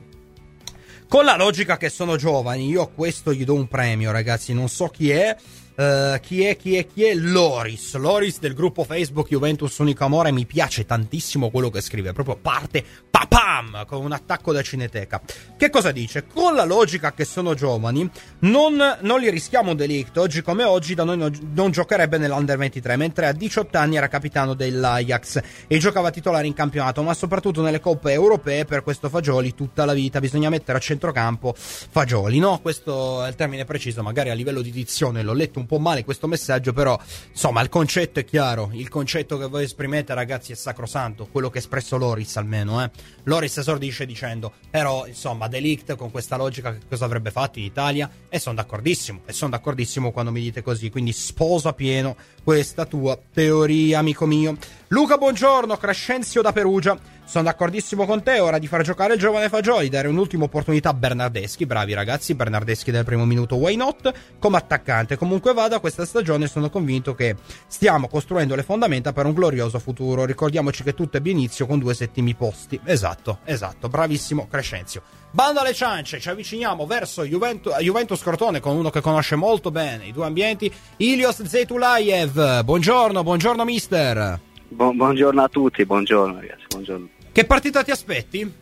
Con la logica che sono giovani, io a questo gli do un premio, ragazzi, non so chi è. Uh, chi è, chi è, chi è? Loris Loris del gruppo Facebook Juventus Unico Amore. Mi piace tantissimo quello che scrive, proprio parte papam con un attacco da Cineteca. Che cosa dice? Con la logica che sono giovani non, non li rischiamo De Ligt. Oggi come oggi da noi non, non giocherebbe nell'Under ventitré, mentre a diciotto anni era capitano dell'Ajax e giocava titolare in campionato, ma soprattutto nelle coppe europee. Per questo Fagioli tutta la vita, bisogna mettere a centrocampo Fagioli, no? Questo è il termine preciso, magari a livello di dizione l'ho letto un un po' male questo messaggio, però insomma il concetto è chiaro, il concetto che voi esprimete, ragazzi, è sacrosanto, quello che ha espresso Loris almeno, eh. Loris esordisce dicendo, però insomma De Ligt con questa logica che cosa avrebbe fatto in Italia, e sono d'accordissimo, e sono d'accordissimo quando mi dite così, quindi sposo a pieno questa tua teoria, amico mio. Luca, buongiorno, Crescenzio da Perugia. Sono d'accordissimo con te, ora di far giocare il giovane Fagioli, dare un'ultima opportunità a Bernardeschi, bravi ragazzi, Bernardeschi dal primo minuto, why not, come attaccante. Comunque vada, questa stagione sono convinto che stiamo costruendo le fondamenta per un glorioso futuro, ricordiamoci che tutto ebbe inizio con due settimi posti. Esatto, esatto, bravissimo Crescenzio. Bando alle ciance, ci avviciniamo verso Juventus, Juventus Crotone con uno che conosce molto bene i due ambienti, Ilios Zeytulayev. Buongiorno, buongiorno mister. Bu- buongiorno a tutti, buongiorno ragazzi, buongiorno. Che partita ti aspetti?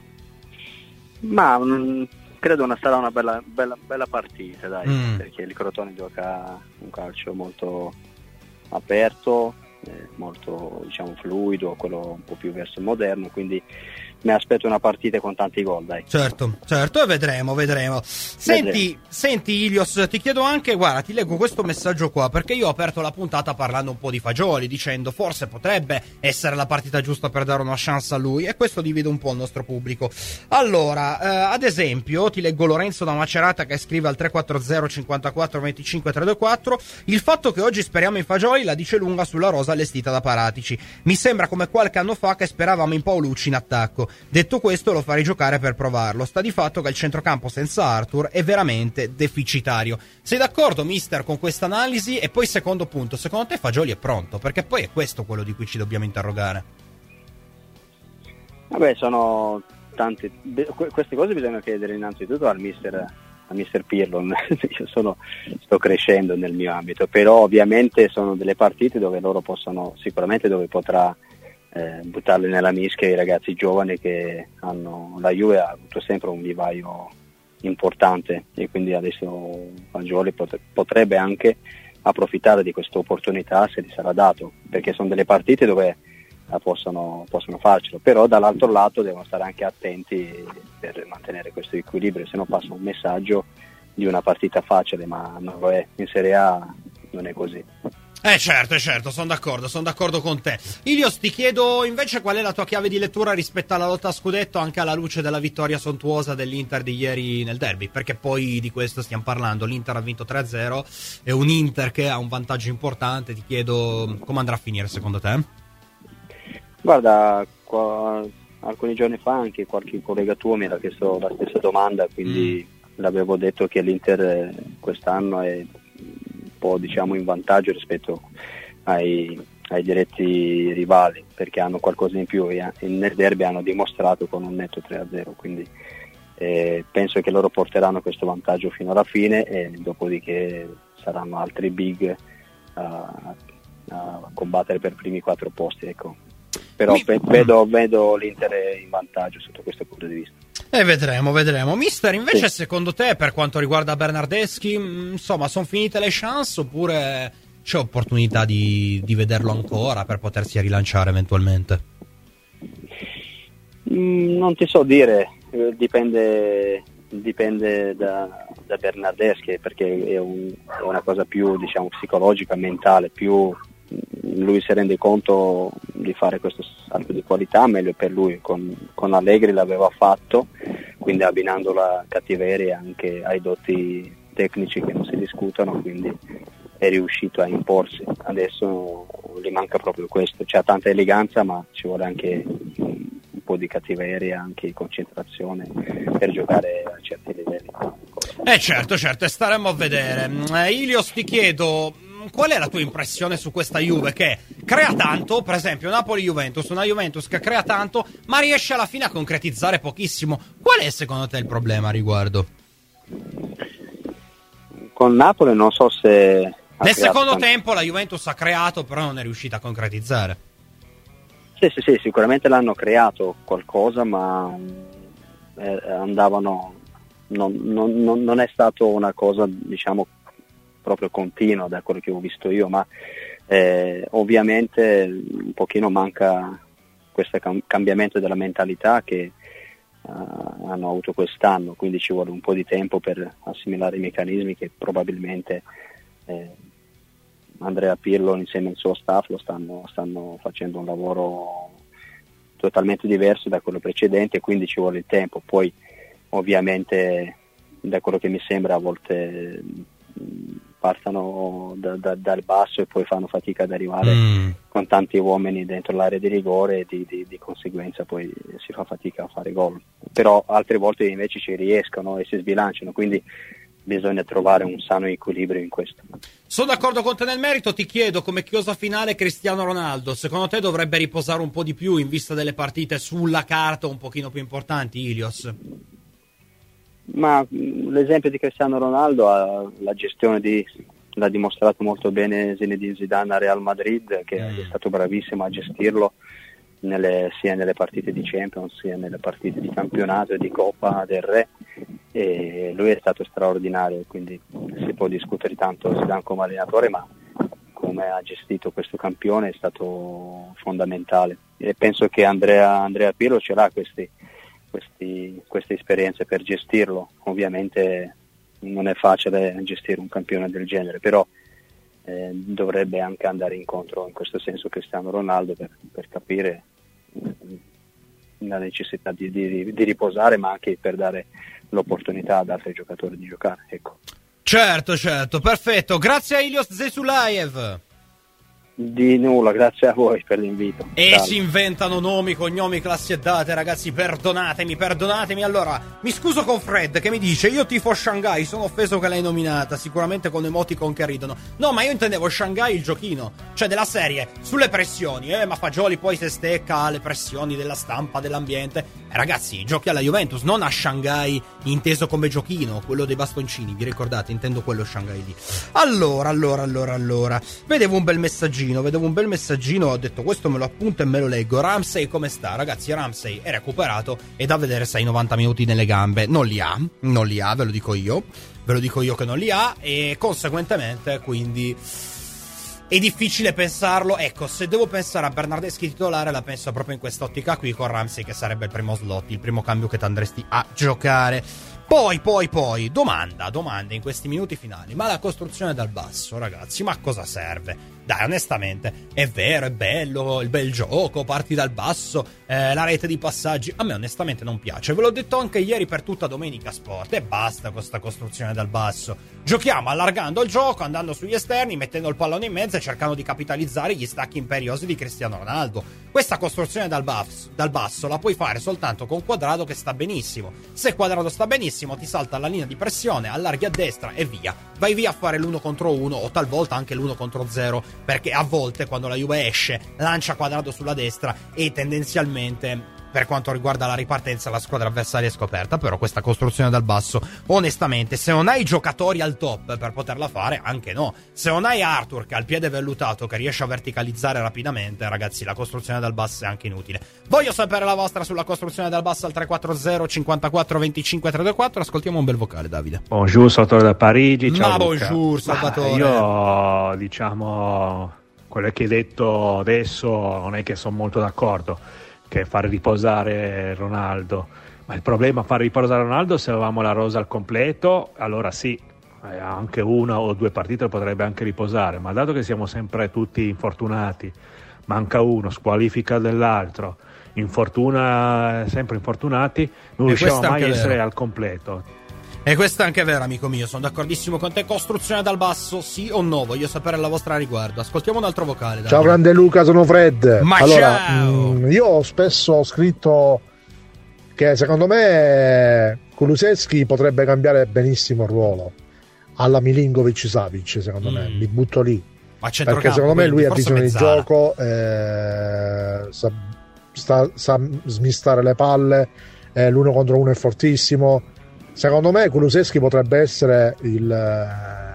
Ma mh, credo una, sarà una bella, bella, bella partita, dai, mm. perché il Crotone gioca un calcio molto aperto, eh, molto diciamo fluido, quello un po' più verso il moderno, quindi mi aspetto una partita con tanti gol, dai. Certo, certo, e vedremo, vedremo. Senti, vedremo. Senti Ilios, ti chiedo anche, guarda, ti leggo questo messaggio qua, perché io ho aperto la puntata parlando un po' di Fagioli, dicendo forse potrebbe essere la partita giusta per dare una chance a lui, e questo divide un po' il nostro pubblico. Allora, eh, ad esempio, ti leggo Lorenzo da Macerata che scrive al tre quattro zero cinquantaquattro venticinque trecentoventiquattro, il fatto che oggi speriamo in Fagioli la dice lunga sulla rosa allestita da Paratici. Mi sembra come qualche anno fa che speravamo in Paolucci in attacco. Detto questo, lo farei giocare per provarlo. Sta di fatto che il centrocampo senza Arthur è veramente deficitario. Sei d'accordo, mister, con questa analisi? E poi secondo punto, secondo te Fagioli è pronto? Perché poi è questo quello di cui ci dobbiamo interrogare. Vabbè, sono tante queste cose bisogna chiedere innanzitutto al mister a mister Pirlo. Io sono, sto crescendo nel mio ambito, però ovviamente sono delle partite dove loro possono, sicuramente dove potrà Eh, buttarli nella mischia i ragazzi giovani che hanno, la Juve ha avuto sempre un vivaio importante e quindi adesso Fagioli pot- potrebbe anche approfittare di questa opportunità se gli sarà dato, perché sono delle partite dove la possono, possono farcelo, però dall'altro lato devono stare anche attenti per mantenere questo equilibrio, se no passa un messaggio di una partita facile, ma non lo è, in Serie A non è così. Eh certo, certo, sono d'accordo, sono d'accordo con te. Ilios, ti chiedo invece qual è la tua chiave di lettura rispetto alla lotta a scudetto, anche alla luce della vittoria sontuosa dell'Inter di ieri nel derby, perché poi di questo stiamo parlando. L'Inter ha vinto tre a zero, è un Inter che ha un vantaggio importante. Ti chiedo come andrà a finire secondo te? Guarda, qua, alcuni giorni fa anche qualche collega tuo mi era chiesto la stessa domanda, quindi mm. l'avevo detto che l'Inter quest'anno è un po' diciamo in vantaggio rispetto ai, ai diretti rivali, perché hanno qualcosa in più e nel derby hanno dimostrato con un netto tre a zero, quindi eh, penso che loro porteranno questo vantaggio fino alla fine e dopodiché saranno altri big a, a combattere per primi quattro posti, ecco. Però Mi... vedo, vedo l'Inter in vantaggio sotto questo punto di vista. E vedremo, vedremo. Mister, invece sì. Secondo te, per quanto riguarda Bernardeschi, insomma, sono finite le chance oppure c'è opportunità di, di vederlo ancora per potersi rilanciare eventualmente? Mm, non ti so dire, dipende, dipende da, da Bernardeschi, perché è, un, è una cosa più diciamo psicologica, mentale, più lui si rende conto di fare questo salto di qualità, meglio per lui. Con, con Allegri l'aveva fatto, quindi abbinando la cattiveria anche ai doti tecnici che non si discutono, quindi è riuscito a imporsi. Adesso gli manca proprio questo, c'ha tanta eleganza ma ci vuole anche un, un po' di cattiveria, anche concentrazione per giocare a certi livelli. Eh certo, certo, e staremo a vedere. eh, Ilios, ti chiedo qual è la tua impressione su questa Juve che crea tanto, per esempio Napoli-Juventus, una Juventus che crea tanto ma riesce alla fine a concretizzare pochissimo. Qual è secondo te il problema a riguardo? Con Napoli non so se nel secondo tanto. tempo la Juventus ha creato però non è riuscita a concretizzare. Sì, sì, sì, sicuramente l'hanno creato qualcosa ma eh, andavano non, non, non, non è stato una cosa diciamo proprio continua da quello che ho visto io, ma eh, ovviamente un pochino manca questo cam- cambiamento della mentalità che uh, hanno avuto quest'anno, quindi ci vuole un po' di tempo per assimilare i meccanismi che probabilmente eh, Andrea Pirlo insieme al suo staff lo stanno, stanno facendo un lavoro totalmente diverso da quello precedente, quindi ci vuole il tempo. Poi ovviamente da quello che mi sembra a volte partano da, da, dal basso e poi fanno fatica ad arrivare mm. con tanti uomini dentro l'area di rigore e di, di, di conseguenza poi si fa fatica a fare gol, però altre volte invece ci riescono e si sbilanciano, quindi bisogna trovare un sano equilibrio in questo. Sono d'accordo con te nel merito. Ti chiedo, come chiosa finale, Cristiano Ronaldo secondo te dovrebbe riposare un po' di più in vista delle partite sulla carta un pochino più importanti, Ilios? Ma l'esempio di Cristiano Ronaldo, la gestione di, l'ha dimostrato molto bene Zinedine Zidane a Real Madrid, che mm. è stato bravissimo a gestirlo nelle, sia nelle partite di Champions sia nelle partite di campionato e di Coppa del Re, e lui è stato straordinario, quindi si può discutere tanto Zidane come allenatore, ma come ha gestito questo campione è stato fondamentale, e penso che Andrea, Andrea Pirlo ce l'ha questi Questi, queste esperienze per gestirlo. Ovviamente non è facile gestire un campione del genere, però eh, dovrebbe anche andare incontro in questo senso Cristiano Ronaldo per, per capire la necessità di, di, di riposare, ma anche per dare l'opportunità ad altri giocatori di giocare, ecco. Certo, certo, perfetto. Grazie a Ilios Zesulaev. Di nulla, grazie a voi per l'invito. E Salve. si inventano nomi, cognomi, classi e date, ragazzi, perdonatemi, perdonatemi. Allora, mi scuso con Fred che mi dice: io tifo Shanghai, sono offeso che l'hai nominata, sicuramente con emoticon che ridono. No, ma io intendevo Shanghai il giochino, cioè della serie, sulle pressioni, eh, ma Fagioli poi se stecca alle pressioni della stampa, dell'ambiente. Eh, ragazzi, giochi alla Juventus, non a Shanghai inteso come giochino, quello dei bastoncini, vi ricordate? Intendo quello Shanghai lì. Allora, allora, allora, allora, vedevo un bel messaggino. Vedevo un bel messaggino, ho detto questo me lo appunto e me lo leggo. Ramsey come sta? Ragazzi, Ramsey è recuperato e da vedere se ha i novanta minuti nelle gambe. Non li ha, non li ha, ve lo dico io. Ve lo dico io che non li ha, e conseguentemente quindi è difficile pensarlo. Ecco, se devo pensare a Bernardeschi titolare la penso proprio in quest'ottica qui, con Ramsey che sarebbe il primo slot, il primo cambio che ti andresti a giocare. Poi, poi, poi, domanda, domanda in questi minuti finali. Ma la costruzione dal basso, ragazzi, ma a cosa serve? Dai, onestamente, è vero, è bello, il bel gioco, parti dal basso, eh, la rete di passaggi. A me onestamente non piace, ve l'ho detto anche ieri per tutta Domenica Sport. E basta questa costruzione dal basso. Giochiamo allargando il gioco, andando sugli esterni, mettendo il pallone in mezzo e cercando di capitalizzare gli stacchi imperiosi di Cristiano Ronaldo. Questa costruzione dal basso, dal basso la puoi fare soltanto con Quadrado, che sta benissimo. Se Quadrado sta benissimo, ti salta la linea di pressione, allarghi a destra e via. Vai via a fare l'uno contro uno o talvolta anche l'uno contro zero, perché a volte quando la Juve esce lancia Quadrado sulla destra e tendenzialmente, per quanto riguarda la ripartenza, la squadra avversaria è scoperta. Però questa costruzione dal basso, onestamente, se non hai giocatori al top per poterla fare, anche no. Se non hai Arthur che ha il piede vellutato, che riesce a verticalizzare rapidamente, ragazzi, la costruzione dal basso è anche inutile. Voglio sapere la vostra sulla costruzione dal basso al tre quattro zero cinquantaquattro venticinque trentaquattro. Ascoltiamo un bel vocale, Davide. Bonjour, Salvatore da Parigi. Ciao, ma Luca. Bonjour, Salvatore. Ma io, diciamo, quello che hai detto adesso non è che sono molto d'accordo, che fare riposare Ronaldo, ma il problema è fare riposare Ronaldo se avevamo la rosa al completo, allora sì, anche una o due partite potrebbe anche riposare, ma dato che siamo sempre tutti infortunati, manca uno, squalifica dell'altro, infortuna, sempre infortunati, non riusciamo mai a essere al completo. E questo è anche vero, amico mio, sono d'accordissimo con te. Costruzione dal basso, sì o no? Voglio sapere la vostra a riguardo. Ascoltiamo un altro vocale. Dai. Ciao grande Luca, sono Fred. Ma allora, ciao! Mh, io spesso ho scritto che secondo me Kulusevski potrebbe cambiare benissimo il ruolo alla Milinkovic-Savic, secondo mm. me, mi butto lì. Ma perché secondo me lui ha bisogno di gioco, eh, sa, sta, sa smistare le palle, eh, l'uno contro uno è fortissimo. Secondo me Kulusevski potrebbe essere il,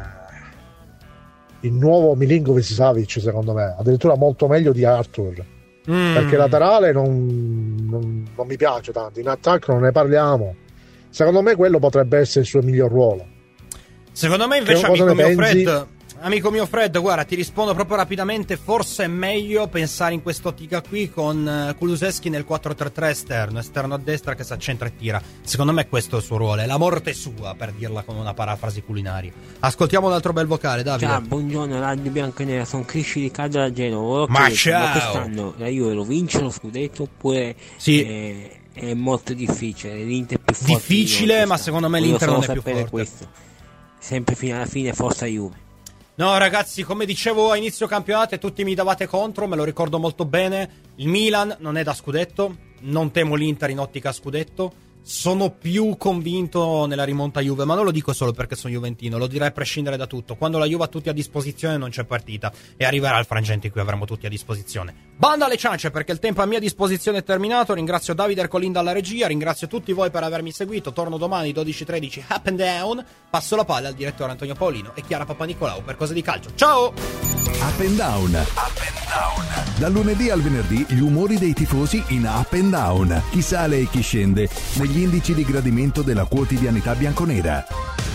il nuovo Milinkovic-Savic, secondo me, addirittura molto meglio di Arthur, mm. perché laterale non, non, non mi piace tanto, in attacco non ne parliamo. Secondo me quello potrebbe essere il suo miglior ruolo. Secondo me invece, amico mio Fred, Amico mio Fred, guarda, ti rispondo proprio rapidamente. Forse è meglio pensare in quest'ottica qui con uh, Kulusevski nel quattro tre tre esterno, esterno a destra che si accentra e tira. Secondo me questo è il suo ruolo, è la morte sua, per dirla con una parafrasi culinaria. Ascoltiamo un altro bel vocale, Davide. Ciao, buongiorno, Radio Bianconera, sono Crisci di Calda da Genova. Ma chiedo, ciao! ma quest'anno la Juve lo vince lo scudetto oppure sì. è, è molto difficile? L'Inter è più forte. Difficile, ma secondo me l'Inter non è più forte. Questo. Sempre fino alla fine, forza Juve. No ragazzi, come dicevo a inizio campionato e tutti mi davate contro, me lo ricordo molto bene, il Milan non è da scudetto, non temo l'Inter in ottica scudetto, sono più convinto nella rimonta Juve, ma non lo dico solo perché sono juventino, lo direi a prescindere da tutto. Quando la Juve ha tutti a disposizione non c'è partita e arriverà il frangente in cui avremo tutti a disposizione. Banda alle ciance, perché il tempo a mia disposizione è terminato. Ringrazio Davide Ercolin dalla regia, ringrazio tutti voi per avermi seguito. Torno domani dodici tredici Up and Down. Passo la palla al direttore Antonio Paolino e Chiara Papanicolau per Cose di Calcio. Ciao! Up and Down. Up and Down. Dal lunedì al venerdì gli umori dei tifosi in Up and Down. Chi sale e chi scende negli indici di gradimento della quotidianità bianconera.